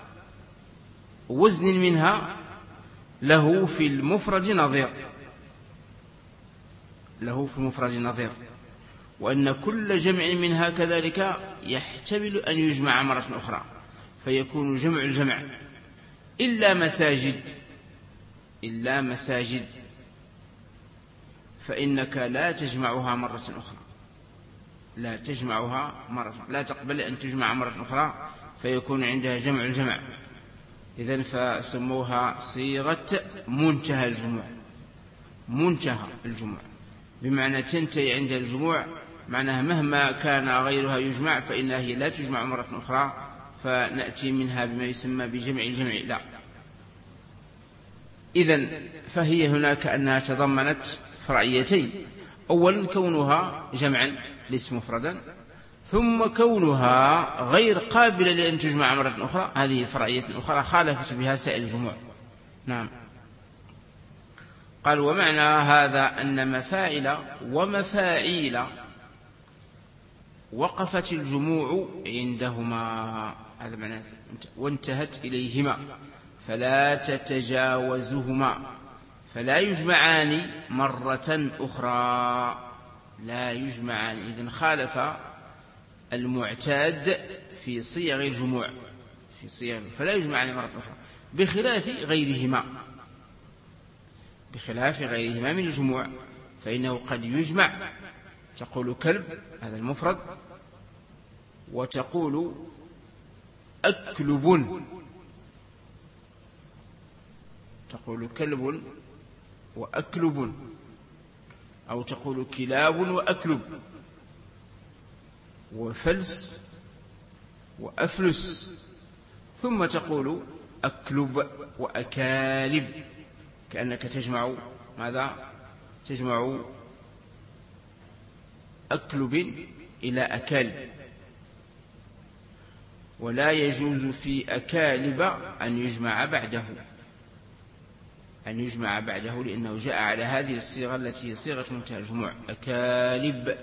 وزن منها له في المفرد نظير، له في المفرد نظير، وأن كل جمع منها كذلك يحتمل أن يجمع مرة أخرى فيكون جمع الجمع، إلا مساجد، إلا مساجد فإنك لا تجمعها مرة أخرى، لا تجمعها مرة، لا تقبل أن تجمع مرة أخرى فيكون عندها جمع الجمع. إذن فسموها صيغة منتهى الجموع، منتهى الجموع بمعنى تنتهي عند الجموع، معناها مهما كان غيرها يجمع فإنها هي لا تجمع مرة أخرى فنأتي منها بما يسمى بجمع الجمع. لا، إذن فهي هناك أنها تضمنت فرعيتين: أولا كونها جمعا ليس مفردا، ثم كونها غير قابلة لأن تجمع مرة أخرى، هذه فرعية أخرى خالفت بها سائر الجموع. نعم. قال: ومعنى هذا أن مفاعل ومفاعيل وقفت الجموع عندهما، هذا معنى وانتهت إليهما فلا تتجاوزهما، فلا يجمعان مرة أخرى، لا يجمعان. إذن خالف المعتاد في صيغ الجموع، في صيغ فلا يجمعان مرة أخرى، بخلاف غيرهما، بخلاف غيرهما من الجموع، فإنه قد يجمع. تقول كلب، هذا المفرد، وتقول أكلب، تقول كلب وأكلب، أو تقول كلاب وأكلب، وفلس وأفلس، ثم تقول أكلب وأكالب، كأنك تجمع ماذا؟ تجمع أكلب إلى أكالب. ولا يجوز في أكالب أن يجمع بعده، أن يجمع بعده لأنه جاء على هذه الصيغة التي هي صيغة منتهى الجموع، أكالب،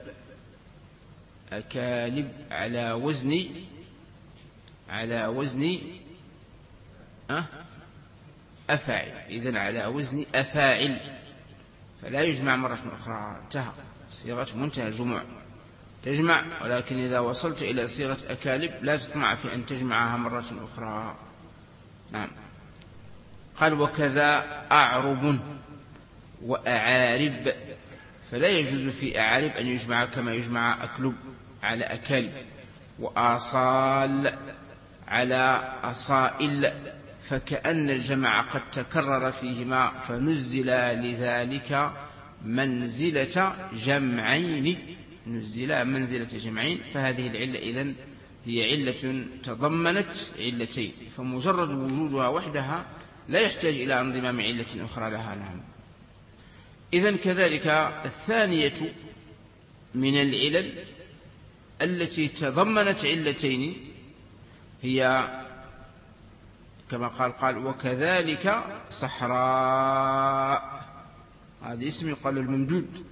أكالب على وزن، على وزن أه؟ أفاعل، إذن على وزن أفاعل، فلا يجمع مرة أخرى، انتهى. صيغة منتهى الجموع تجمع، ولكن إذا وصلت إلى صيغة أكالب لا تطمع في أن تجمعها مرة أخرى. نعم. قال: وكذا أعرب وأعارب، فلا يجوز في أعارب أن يجمع كما يجمع أكلب على أكالب، وآصال على أصائل، فكأن الجمع قد تكرر فيهما فنزل لذلك منزلة جمعين، نزل منزلة جمعين. فهذه العلة إذن هي علة تضمنت علتين، فمجرد وجودها وحدها لا يحتاج إلى انضمام علة أخرى لها. نعم. إذن كذلك الثانية من العلل التي تضمنت علتين هي كما قال قال وكذلك صحراء، هذا اسم يقال الممدود،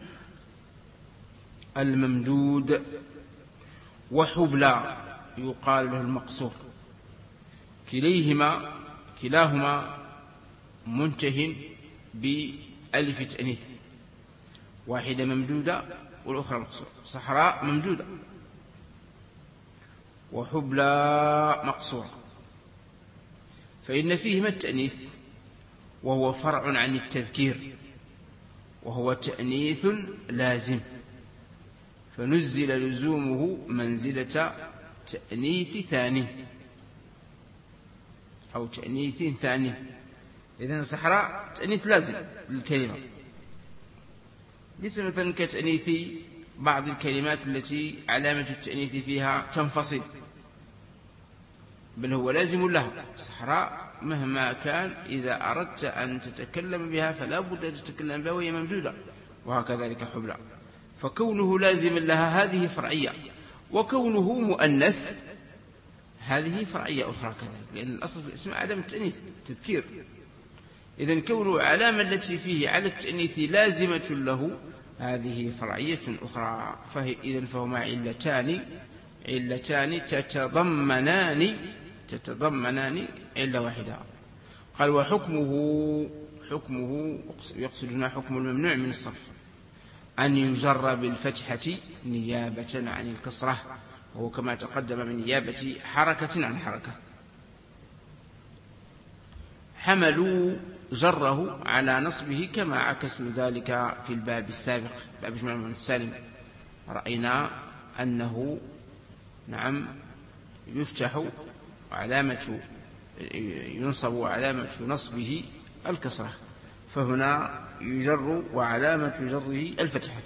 الممدود، وحبلى يقال له المقصور، كليهما كلاهما منتهٍ بألف تأنيث، واحدة ممدودة والأخرى مقصورة. صحراء ممدودة وحبلى مقصورة، فإن فيهما التأنيث وهو فرع عن التذكير، وهو تأنيث لازم، فنزل لزومه منزلة تأنيث ثاني أو تأنيث ثاني. إذن صحراء تأنيث لازم للكلمة، ليس مثلا كتأنيث بعض الكلمات التي علامة التأنيث فيها تنفصل، بل هو لازم له. صحراء مهما كان إذا أردت أن تتكلم بها فلا بد أن تتكلم بها وهي ممدودة، وهكذلك حبلى. فكونه لازم لها هذه فرعية، وكونه مؤنث هذه فرعية أخرى كذلك، لأن الأصل في الاسم عدم التأنيث تذكير. إذن كونه علامة التي فيه على التأنيث لازمة له هذه فرعية أخرى. فهي إذن فهما علتان علتان تتضمنان تتضمنان علة واحدة. قال وحكمه حكمه يقصد هنا حكم الممنوع من الصرف أن يجر بالفتحة نيابة عن الكسرة، وهو كما تقدم من نيابة حركة عن حركة. حملوا جره على نصبه كما عكسوا ذلك في الباب السابق، باب جمع المؤنث السالم. رأينا أنه نعم يفتح علامة ينصب وعلامة نصبه الكسرة، فهنا يجر وعلامة جره الفتحة.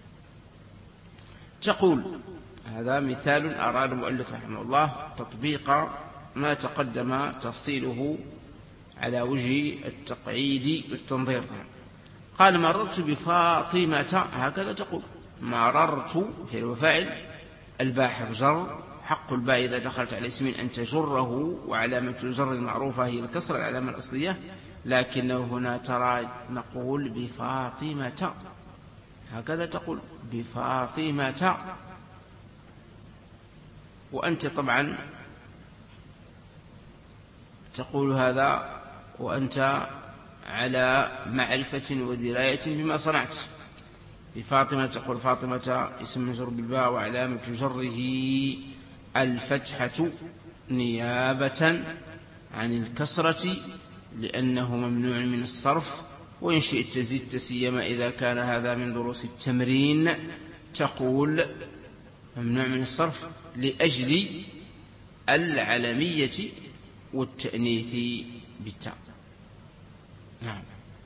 تقول هذا مثال أراد المؤلف رحمه الله تطبيق ما تقدم تفصيله على وجه التقعيد والتنظير. قال مررت بفاطمة، هكذا تقول مررت في الفاعل الباء حرف جر، حق الباء إذا دخلت على اسم أن تجره، وعلامة الجر المعروفة هي الكسر العلامة الأصلية، لكنه هنا ترى نقول بفاطمة، هكذا تقول بفاطمة. وأنت طبعا تقول هذا وأنت على معرفة ودراية بما صنعت. بفاطمة تقول فاطمة اسم مجرور بالباء وعلامة جره الفتحة نيابة عن الكسرة لأنه ممنوع من الصرف. وإن شئت تزيد تسيما إذا كان هذا من دروس التمرين تقول ممنوع من الصرف لأجل العلمية والتأنيث بالتاء. نعم.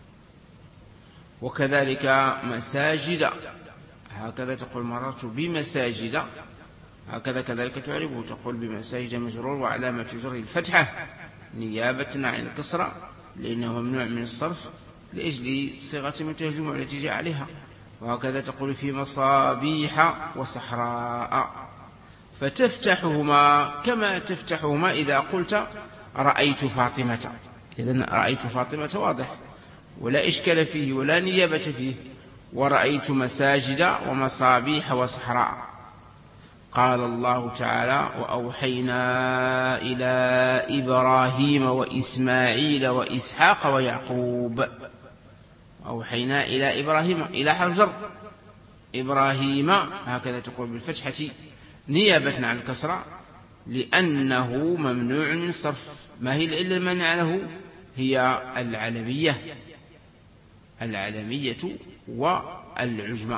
وكذلك مساجد، هكذا تقول مررت بمساجد، هكذا كذلك تعربه تقول بمساجد مجرور وعلامة جره الفتحة نيابة عن الكسرة لأنه ممنوع من الصرف لأجل صيغة متهجمة التي جاء عليها. وهكذا تقول في مصابيح وصحراء، فتفتحهما كما تفتحهما إذا قلت رأيت فاطمة. إذن رأيت فاطمة واضح ولا إشكال فيه ولا نيابة فيه. ورأيت مساجد ومصابيح وصحراء. قال الله تعالى وأوحينا إلى إبراهيم وإسماعيل وإسحاق ويعقوب. أوحينا إلى إبراهيم إلى حرف جر إبراهيم، هكذا تقول بالفتحة نيابة عن الكسرة لأنه ممنوع من الصرف. ما هي العلة المانعة له؟ هي العلمية العلمية والعجمة.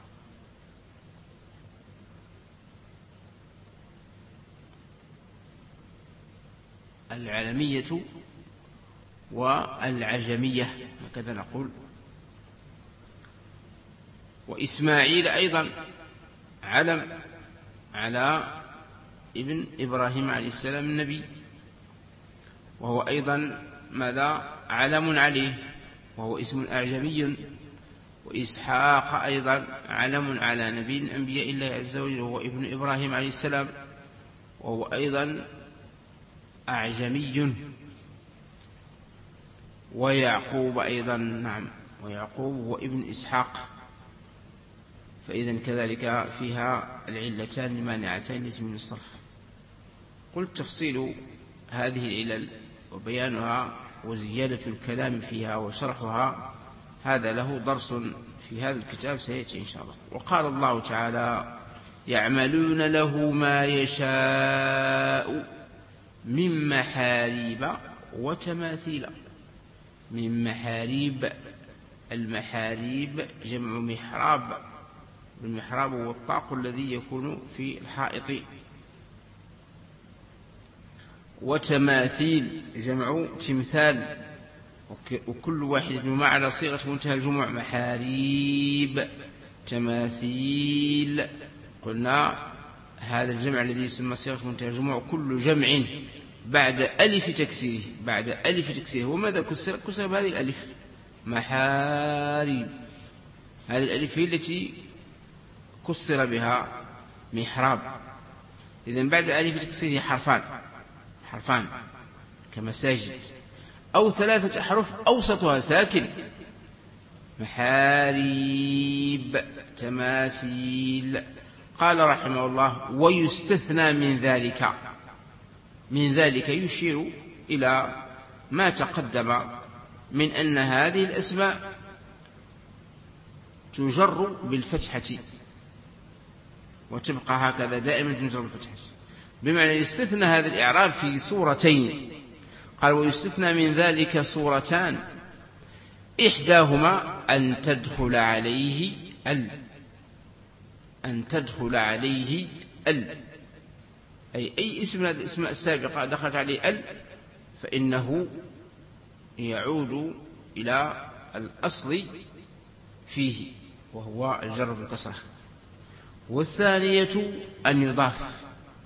العلمية والعجمية هكذا نقول. وإسماعيل أيضا علم على ابن إبراهيم عليه السلام النبي، وهو أيضا ماذا علم عليه وهو اسم أعجمي. وإسحاق أيضا علم على نبي من أنبياء الله عز وجل وهو ابن إبراهيم عليه السلام وهو أيضا أعجمي. ويعقوب أيضا نعم ويعقوب هو ابن إسحاق. فإذا كذلك فيها العلتان المانعتان لاسم من الصرف. قلت تفصيل هذه العلل وبيانها وزيادة الكلام فيها وشرحها هذا له درس في هذا الكتاب سيأتي إن شاء الله. وقال الله تعالى يعملون له ما يشاء من محاريب وتماثيل. من محاريب المحاريب جمع محراب، والمحراب هو الطاق الذي يكون في الحائط. وتماثيل جمع تمثال، وكل واحد منهما على صيغة منتهى الجموع، محاريب تماثيل. قلنا هذا الجمع الذي يسمى صيغة منتهى الجموع كل جمع بعد ألف تكسيره، بعد ألف تكسيره. وماذا كسر؟ كسر بهذه الألف، محاريب. هذه الألف هي التي كسر بها محراب. إذن بعد ألف تكسيره حرفان، حرفان كمساجد، أو ثلاثة أحرف أوسطها ساكن، محاريب تماثيل. قال رحمه الله: ويستثنى من ذلك. من ذلك يشير إلى ما تقدم من أن هذه الأسماء تجر بالفتحة وتبقى هكذا دائما تجر بالفتحة، بمعنى يستثنى هذا الإعراب في صورتين. قال: ويستثنى من ذلك صورتان، إحداهما أن تدخل عليه ال، أن تدخل عليه ال، أي أي اسم من الأسماء السابقة دخلت عليه ال فإنه يعود إلى الأصل فيه وهو الجر بالكسرة. والثانية أن يضاف،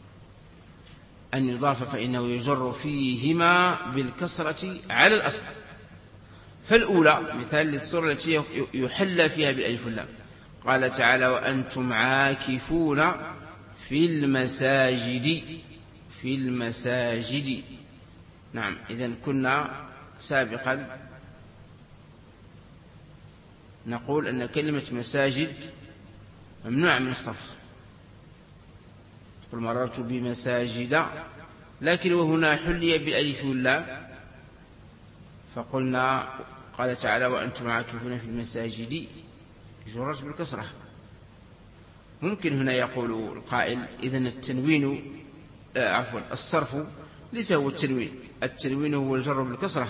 أن يضاف فإنه يجر فيهما بالكسرة على الأصل. فالأولى مثال للصورة التي يحلى فيها بالألف واللام، قال تعالى: وأنتم عاكفون في المساجد، في المساجد. نعم، إذن كنا سابقا نقول أن كلمة مساجد ممنوع من الصرف، قل مررت بمساجد، لكن وهنا حلي بالألف واللام فقلنا قال تعالى: وأنتم عاكفون في المساجد جرت بالكسرة. ممكن هنا يقول القائل: إذن التنوين آه عفوا الصرف ليس هو التنوين، التنوين هو الجر بالكسرة،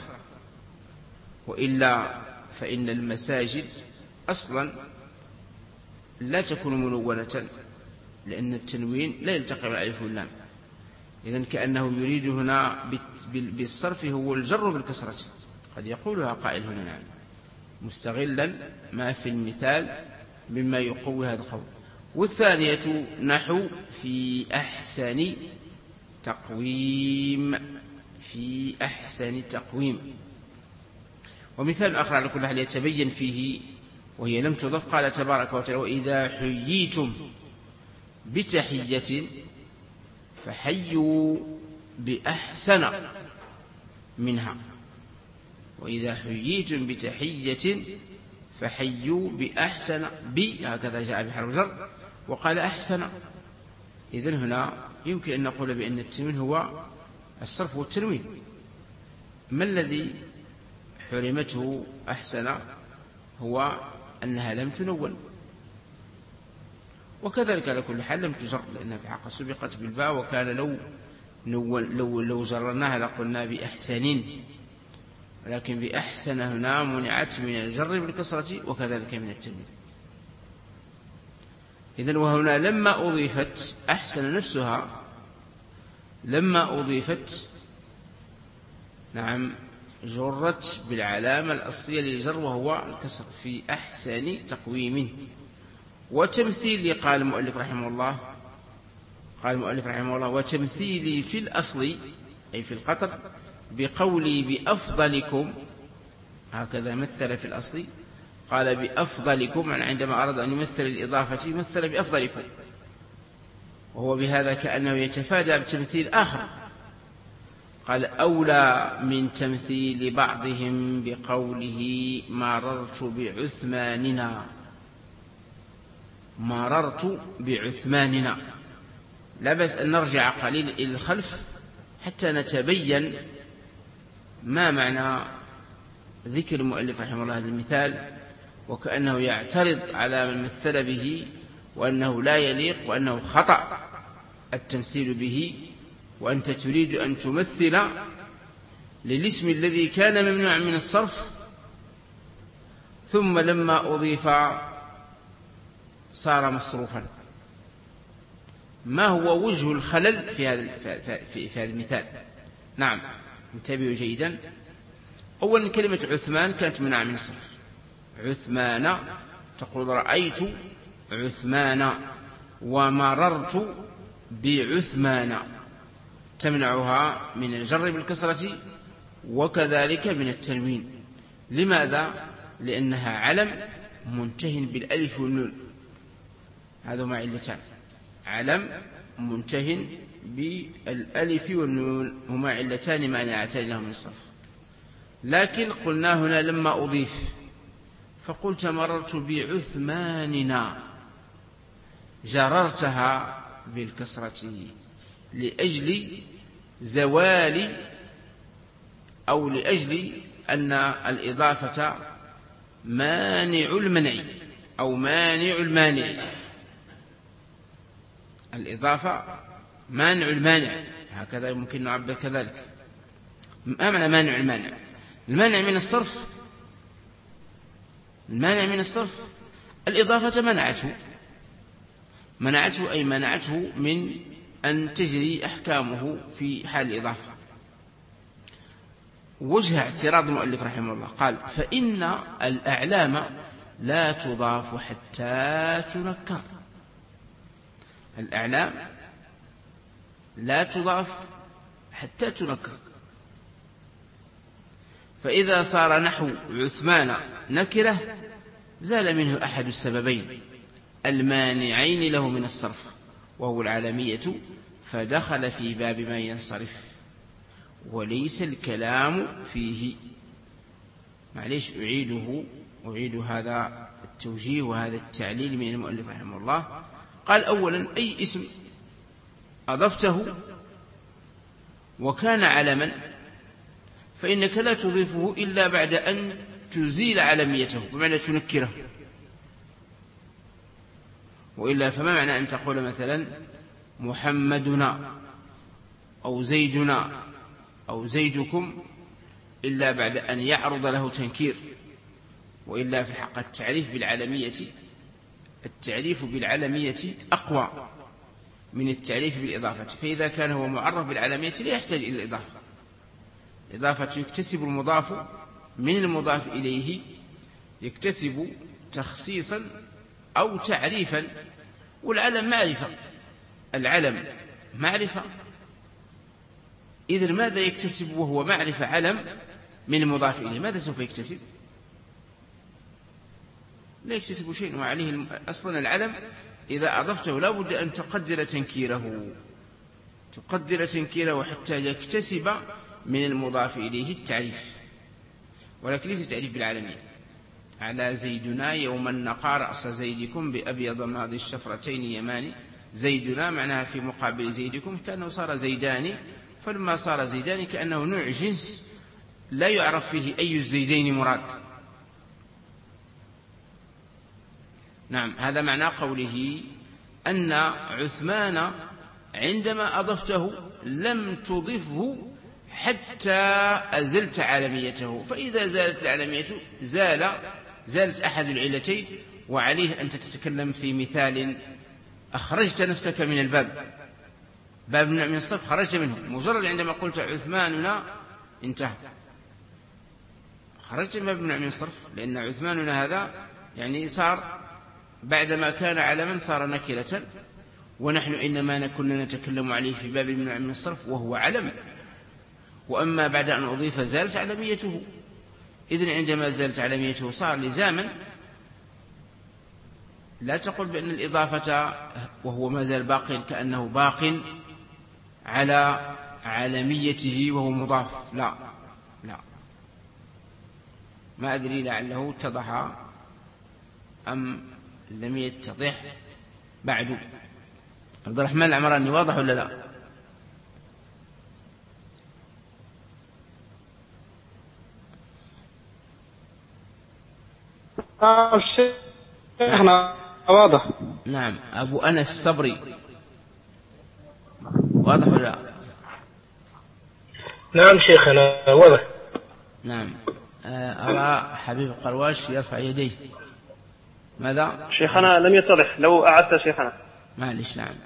وإلا فإن المساجد أصلا لا تكون منونة، لأن التنوين لا يلتقي مع الألف واللام. إذن كأنه يريد هنا بالصرف هو الجر بالكسرة. قد يقولها قائل هنا نعم، مستغلا ما في المثال مما يقوي هذا القول. والثانية نحو في أحسن تقويم، في أحسن تقويم. ومثال آخر على كل حال يتبين فيه وهي لم تضف، قال تبارك وتعالى: وإذا حييتم بتحية فحيوا بأحسن منها، وإذا حييتم بتحية فحيوا بأحسن ب، هكذا جاء بحرف جر وقال أحسن. إذن هنا يمكن أن نقول بأن التنوين هو الصرف والتنوين. ما الذي حرمته أحسن؟ هو أنها لم تنون، وكذلك على كل حال لم تجر، لأنها في حق سبقت بالباء، وكان لو لو لو جرناها لقلنا بأحسن، ولكن بأحسن هنا منعت من الجر بالكسرة وكذلك من التنوين. إذن وهنا لما أضيفت أحسن نفسها، لما أضيفت نعم جرت بالعلامة الأصلية للجر وهو الكسر، في أحسن تقويم. وتمثيل قال المؤلف رحمه الله، قال المؤلف رحمه الله: وتمثيلي في الأصل أي في القطر بقولي بأفضلكم، هكذا مثل في الأصل، قال بأفضلكم، يعني عندما أراد أن يمثل الإضافة مثل بأفضلكم، وهو بهذا كأنه يتفادى بتمثيل آخر. قال: أولى من تمثيل بعضهم بقوله مررت بعثماننا، مررت بعثماننا. لا بأس أن نرجع قليل إلى الخلف حتى نتبين ما معنى ذكر المؤلف رحمه الله هذا المثال، وكأنه يعترض على من مثل به وأنه لا يليق وأنه خطأ التمثيل به، وأنت تريد أن تمثل للاسم الذي كان ممنوعا من الصرف ثم لما أضيف صار مصروفا. ما هو وجه الخلل في هذا في في هذا المثال؟ نعم، انتبهوا جيدا. أولا كلمة عثمان كانت منع من الصرف. عثمان تقول رأيت عثمان ومررت بعثمان، تمنعها من الجر بالكسرة وكذلك من التنوين. لماذا؟ لأنها علم منتهٍ بالألف والنون، هذا ما علتان. علم منتهٍ بالألف والنون هما علتان مانعتان له من الصرف. لكن قلنا هنا لما أضيف فقلت مررت بعثماننا، جررتها بالكسرة لأجل زوال أو لأجل أن الإضافة مانع المنع أو مانع المانع. الإضافة مانع المانع، هكذا يمكن نعبر كذلك. ما معنى مانع المانع؟ المانع من الصرف، المانع من الصرف الإضافة منعته، منعته أي منعته من أن تجري أحكامه في حال الإضافة. وجه اعتراض المؤلف رحمه الله قال: فإن الأعلام لا تضاف حتى تنكر. الأعلام لا تضاف حتى تنكر، فإذا صار نحو عثمان نكرة زال منه أحد السببين المانعين له من الصرف، وهو العالمية، فدخل في باب ما ينصرف وليس الكلام فيه. معليش أعيده أعيد هذا التوجيه وهذا التعليل من المؤلف رحمه الله. قال: أولا أي اسم أضفته وكان علما فإنك لا تضيفه إلا بعد أن تزيل علميته، بمعنى تنكره. وإلا فما معنى أن تقول مثلا محمدنا أو زيدنا أو زيدكم إلا بعد أن يعرض له تنكير؟ وإلا في الحق التعريف بالعالمية التعريف بالعالمية أقوى من التعريف بالإضافة. فإذا كان هو معرف بالعالمية لا يحتاج إلى الإضافة. الإضافة يكتسب المضاف من المضاف إليه، يكتسب تخصيصا أو تعريفا، والعلم معرفة. العلم معرفة، إذن ماذا يكتسب وهو معرفة علم من المضاف إليه؟ ماذا سوف يكتسب؟ لا يكتسب شيء. وعليه أصلا العلم إذا أضفته لا بد أن تقدر تنكيره تقدر تنكيره حتى يكتسب من المضاف إليه التعريف، ولكن ليس تعريف بالعالمية. على زيدنا يوما نقى رأس زيدكم بأبيض ماضي الشفرتين يماني. زيدنا معناها في مقابل زيدكم كأنه صار زيدان، فلما صار زيدان كأنه نوع جنس لا يعرف فيه أي الزيدين مراد. نعم، هذا معنى قوله أن عثمان عندما أضفته لم تضفه حتى أزلت عالميته، فإذا زالت العالمية زال زالت أحد العلتين. وعليه أن تتكلم في مثال أخرجت نفسك من الباب، باب من الصرف خرجت منه، مجرد عندما قلت عثماننا انتهى، خرجت من باب من الصرف، لأن عثماننا هذا يعني صار بعدما كان علما صار نكرة، ونحن إنما كنا نتكلم عليه في باب المنع من الصرف وهو علم. وأما بعد أن أضيف زالت علميته. إذن عندما زالت علميته صار لزاما. لا تقل بأن الإضافة وهو ما زال باق كأنه باق على علميته وهو مضاف، لا لا ما أدري لعله اتضح أم لم يتضح بعد. عبد الرحمن العمراني واضح ولا لا؟ شيخنا واضح. نعم. أبو أنس الصبري واضح ولا لا؟ نعم شيخنا واضح. نعم. أرى حبيب قرواش يرفع يديه. ماذا؟ شيخنا لم يتضح، لو أعدت شيخنا. معلش. نعم.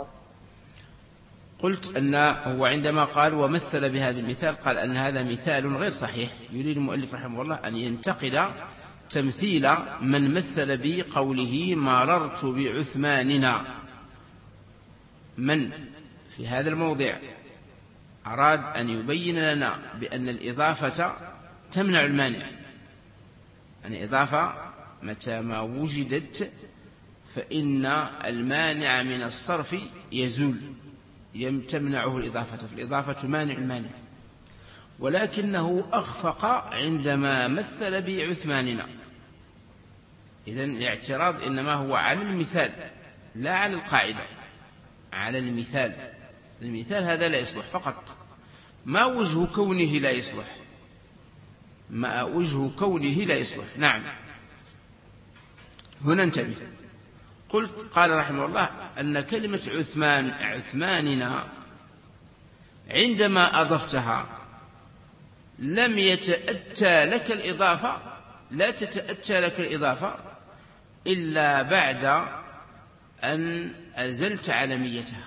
قلت أن هو عندما قال ومثل بهذا المثال قال أن هذا مثال غير صحيح. يريد المؤلف رحمه الله أن ينتقد تمثيل من مثل بقوله مررت بعثماننا. من في هذا الموضع أراد أن يبين لنا بأن الإضافة تمنع المانع. يعني إضافة متى ما وجدت فإن المانع من الصرف يزول، تمنعه الإضافة، فالإضافة مانع المانع. ولكنه أخفق عندما مثل بعثماننا. إذن الاعتراض إنما هو على المثال لا على القاعدة، على المثال. المثال هذا لا يصلح فقط. ما وجه كونه لا يصلح؟ ما وجه كونه لا يصلح؟ نعم، هنا انتبه. قلت قال رحمه الله أن كلمة عثمان عثماننا عندما أضفتها لم يتأتى لك الإضافة، لا تتأتى لك الإضافة إلا بعد أن أزلت علميتها،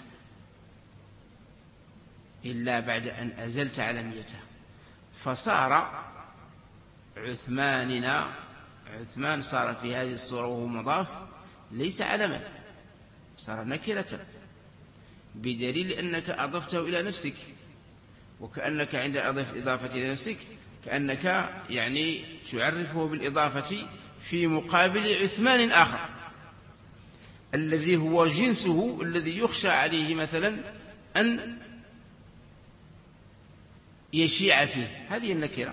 إلا بعد أن أزلت علميتها، فصار عثماننا، عثمان صار في هذه الصورة وهو مضاف ليس علما، صار نكرة، بدليل أنك أضفته إلى نفسك، وكأنك عند إضافة إلى نفسك كأنك يعني تعرفه بالإضافة في مقابل عثمان آخر الذي هو جنسه الذي يخشى عليه مثلا أن يشيع فيه. هذه النكرة.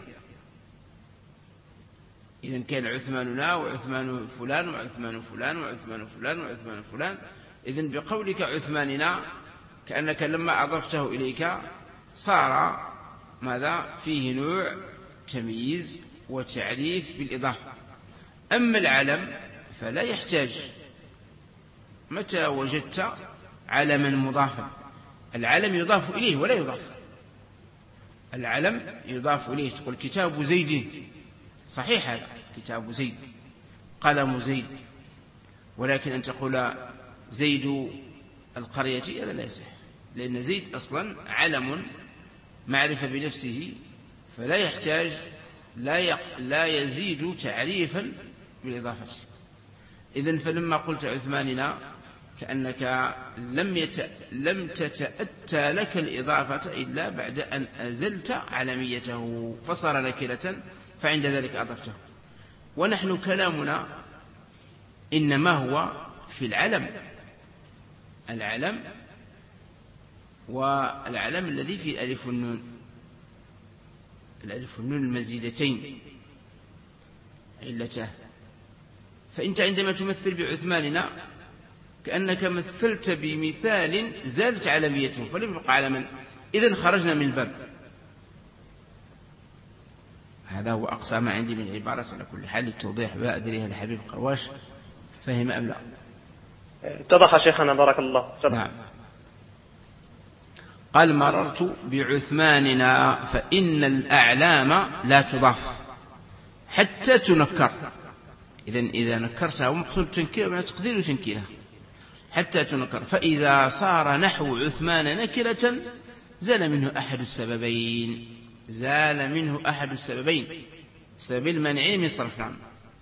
إذن كان عثماننا وعثمان فلان وعثمان فلان وعثمان فلان وعثمان فلان. إذن بقولك عثماننا كأنك لما أضفته إليك صار ماذا؟ فيه نوع تمييز وتعريف بالإضافة. أما العلم فلا يحتاج. متى وجدت علما مضافا؟ العلم يضاف إليه ولا يضاف. العلم يضاف إليه. تقول كتاب زيد، صحيح هذا كتاب زيد، قلم زيد، ولكن أن تقول زيد القرية هذا لا يصح، لأن زيد أصلا علم معرفة بنفسه، فلا يحتاج، لا, يق... لا يزيد تعريفا بالإضافة. إذن فلما قلت عثماننا كأنك لم, يت... لم تتأتى لك الإضافة إلا بعد أن أزلت علميته فصار نكرة، فعند ذلك أضفته. ونحن كلامنا إنما هو في العلم، العلم والعلم الذي في الألف والنون، الألف والنون المزيدتين علته. فأنت عندما تمثل بعثماننا كأنك مثلت بمثال زالت علميته فلم يبقى علما، إذن خرجنا من الباب. هذا هو أقصى ما عندي من عبارة. على كل حال التوضيح لا أدري هل حبيب قرواش فهم أم لا. اتضح شيخنا بارك الله. نعم. قال مررت بعثماننا فإن الأعلام لا تضاف حتى تنكر. إذن إذا نكرتها ومقصود تنكير من تقدير تنكيرها حتى تنكر. فإذا صار نحو عثمان نكرة زال منه أحد السببين، زال منه أحد السببين، سبب المنع من صرف. نعم.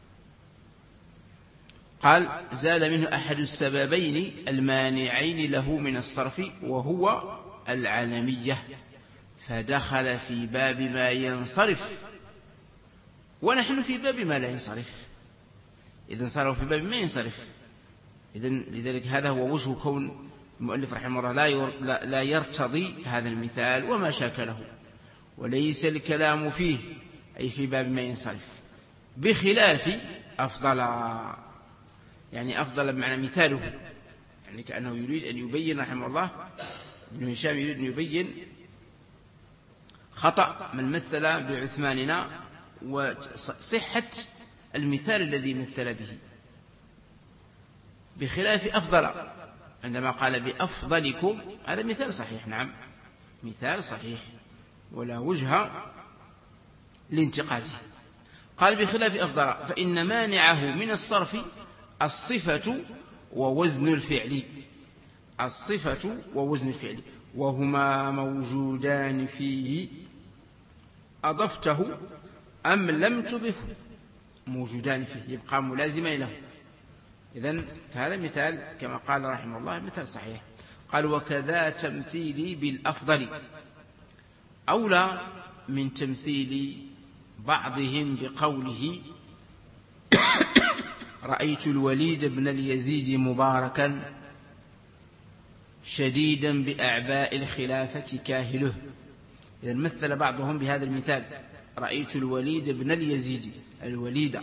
قال زال منه أحد السببين المانعين له من الصرف وهو العلمية، فدخل في باب ما ينصرف ونحن في باب ما لا ينصرف. إذن صاروا في باب ما ينصرف. إذن لذلك هذا هو وجه كون المؤلف رحمه الله لا, لا يرتضي هذا المثال وما شاكله، وليس الكلام فيه أي في باب ما ينصرف، بخلاف أفضل، يعني أفضل بمعنى مثاله، يعني كأنه يريد أن يبين رحمه الله، ابن هشام يريد أن يبين خطأ من مثل بعثماننا وصحة المثال الذي مثل به، بخلاف أفضل عندما قال بأفضلكم، هذا مثال صحيح. نعم مثال صحيح ولا وجه لانتقاده. قال بخلاف أفضل فإن مانعه من الصرف الصفة ووزن الفعل، الصفة ووزن الفعل، وهما موجودان فيه أضفته أم لم تضفه، موجودان فيه يبقى ملازمين له. إذن فهذا مثال كما قال رحمه الله مثال صحيح. قال وكذا تمثيلي بالأفضل أولى من تمثيل بعضهم بقوله رأيت الوليد بن اليزيد مباركا شديدا بأعباء الخلافة كاهله. إذن مثل بعضهم بهذا المثال رأيت الوليد بن اليزيد، الوليد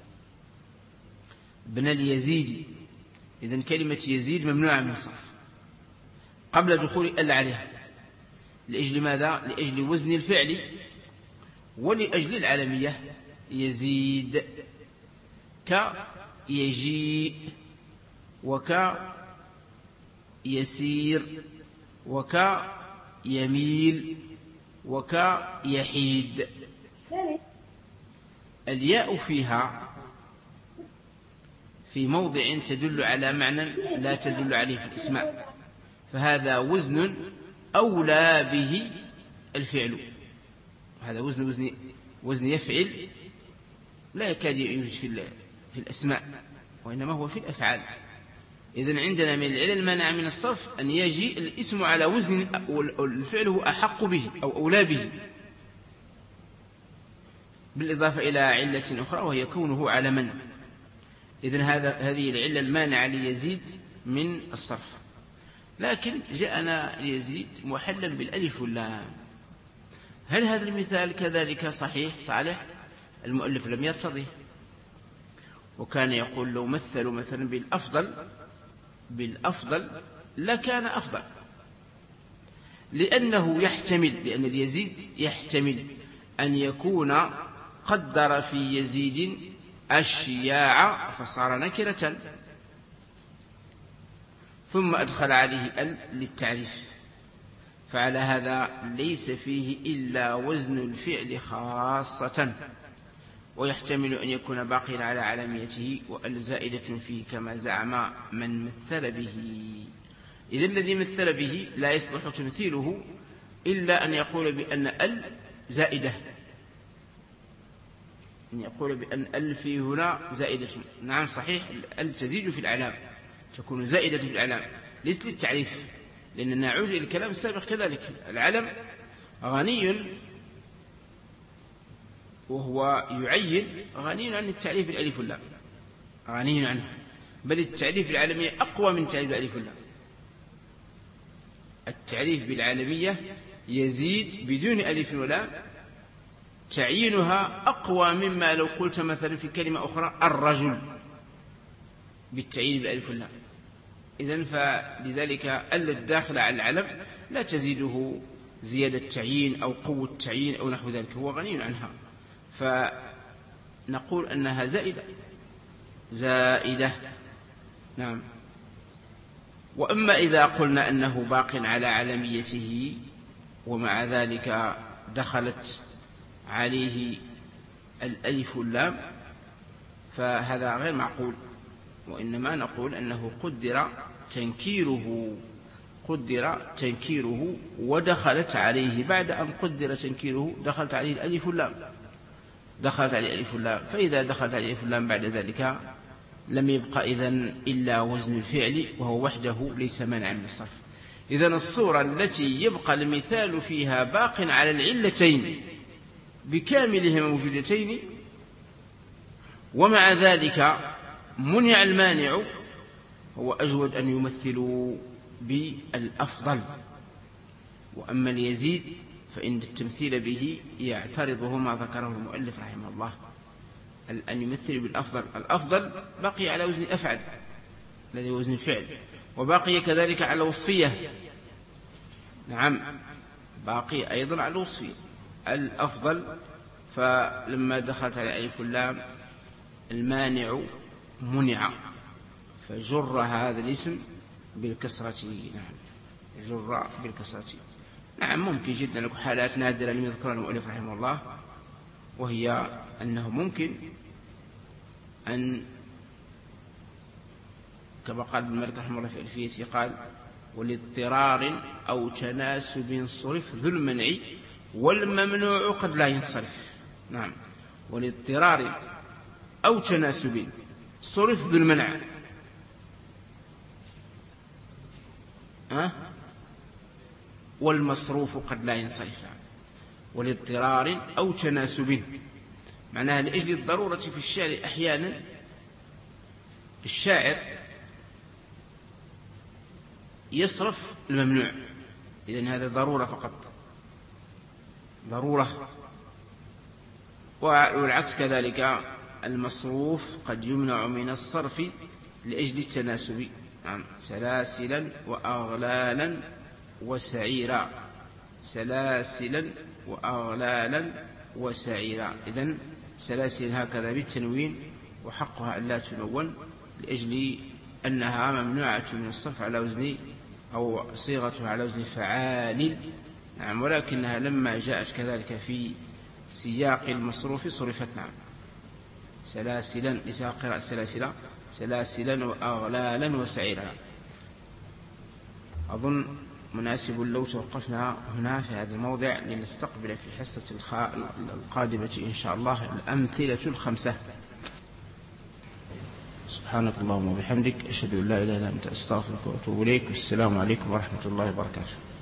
بن اليزيد. إذن كلمة يزيد ممنوعة من الصرف قبل دخول ال عليها، لأجل ماذا؟ لأجل وزن الفعل ولأجل العلمية. يزيد كيجيء وكيسير وكيميل وكيحيد. الياء فيها في موضع تدل على معنى لا تدل عليه في الاسماء، فهذا وزن أولى به الفعل. هذا وزن وزن وزن يفعل لا يكاد يوجد في في الأسماء، وإنما هو في الأفعال. إذن عندنا من العلل المانع من الصرف أن يجي الاسم على وزن الفعل هو أحق به أو أولى به، بالإضافة إلى علة أخرى وهي كونه علما. إذن هذا هذه العلة المانعة ليزيد من الصرف. لكن جاءنا يزيد محلا بالألف واللام. هل هذا المثال كذلك صحيح صالح؟ المؤلف لم يرتضيه، وكان يقول لو مثلوا مثلا بالأفضل بالأفضل لكان أفضل، لأنه يحتمل، لأن اليزيد يحتمل أن يكون قدر في يزيد الشياع فصار نكرة ثم أدخل عليه ال للتعريف، فعلى هذا ليس فيه إلا وزن الفعل خاصة، ويحتمل أن يكون باقيا على علاميته وال زائدة فيه كما زعم من مثل به. إذن الذي مثل به لا يصلح تمثيله إلا أن يقول بأن ال زائدة، أن يقول بأن ال في هنا زائدة. نعم صحيح، ال تزيد في الأعلام، تكون زائدة في الأعلام ليس للتعريف، لأننا نعود إلى الكلام السابق كذلك. العلم غني وهو يعين غني عن التعريف بالألف واللام، غني عنه، بل التعريف بالعالمية أقوى من التعريف بالألف واللام. التعريف بالعالمية يزيد بدون ألف ولام، تعيينها أقوى مما لو قلت مثلا في كلمة أخرى الرجل بالتعيين بالألف واللام. إذن فلذلك ال الداخل على العلم لا تزيده زيادة تعيين أو قوة تعيين أو نحو ذلك، هو غني عنها، فنقول أنها زائدة زائدة. نعم. وأما إذا قلنا أنه باق على علميته ومع ذلك دخلت عليه الألف واللام فهذا غير معقول، وإنما نقول أنه قدر تنكيره قدر تنكيره ودخلت عليه بعد أن قدر تنكيره دخلت عليه الألف واللام دخلت عليه الألف واللام فإذا دخلت عليه الألف واللام بعد ذلك لم يبقى إذن إلا وزن الفعل، وهو وحده ليس مانعا من الصرف. إذن الصورة التي يبقى المثال فيها باق على العلتين بكاملهما موجودتين ومع ذلك منع المانع، هو أجود أن يمثلوا بالأفضل. وأما اليزيد فإن التمثيل به يعترضه ما ذكره المؤلف رحمه الله، أن يمثل بالأفضل. الأفضل بقي على وزن أفعل الذي وزن الفعل، وبقي كذلك على وصفية. نعم، باقي أيضا على الوصفية الأفضل، فلما دخلت على ألف اللام المانع منع فجر هذا الاسم بالكسرة. نعم، جر بالكسرة. نعم، ممكن جدا لكم حالات نادرة لم يذكرها المؤلف رحمه الله، وهي أنه ممكن أن كما قال ابن مالك رحمه الله في ألفيته قال ولاضطرار أو تناسب صرف ذو المنع والممنوع قد لا ينصرف. نعم، ولاضطرار أو تناسب صرف ذو المنع أه؟ والمصروف قد لا ينصرف. ولاضطرار أو تناسب معناها لأجل الضرورة في الشعر أحيانا الشاعر يصرف الممنوع، إذن هذا ضرورة فقط، ضرورة. والعكس كذلك المصروف قد يمنع من الصرف لأجل التناسب. نعم، سلاسلا وأغلالا وسعيرا، سلاسلا وأغلالا وسعيرا. إذن سلاسل هكذا بالتنوين وحقها أن لا تنون لأجل أنها ممنوعة من الصرف على وزن أو صيغتها على وزن فعال. نعم، ولكنها لما جاءت كذلك في سياق المصروف صرفت. نعم، سلاسلا لساق قراءة سلاسلا، سلاسلا وأغلالا وسعيرا. أظن مناسب لو توقفنا هنا في هذا الموضع لنستقبل في الحصة القادمة إن شاء الله الأمثلة الخمسة. سبحانك اللهم وبحمدك، أشهد أن لا إله إلا أنت، أستغفرك وأتوب إليك، والسلام عليكم ورحمة الله وبركاته.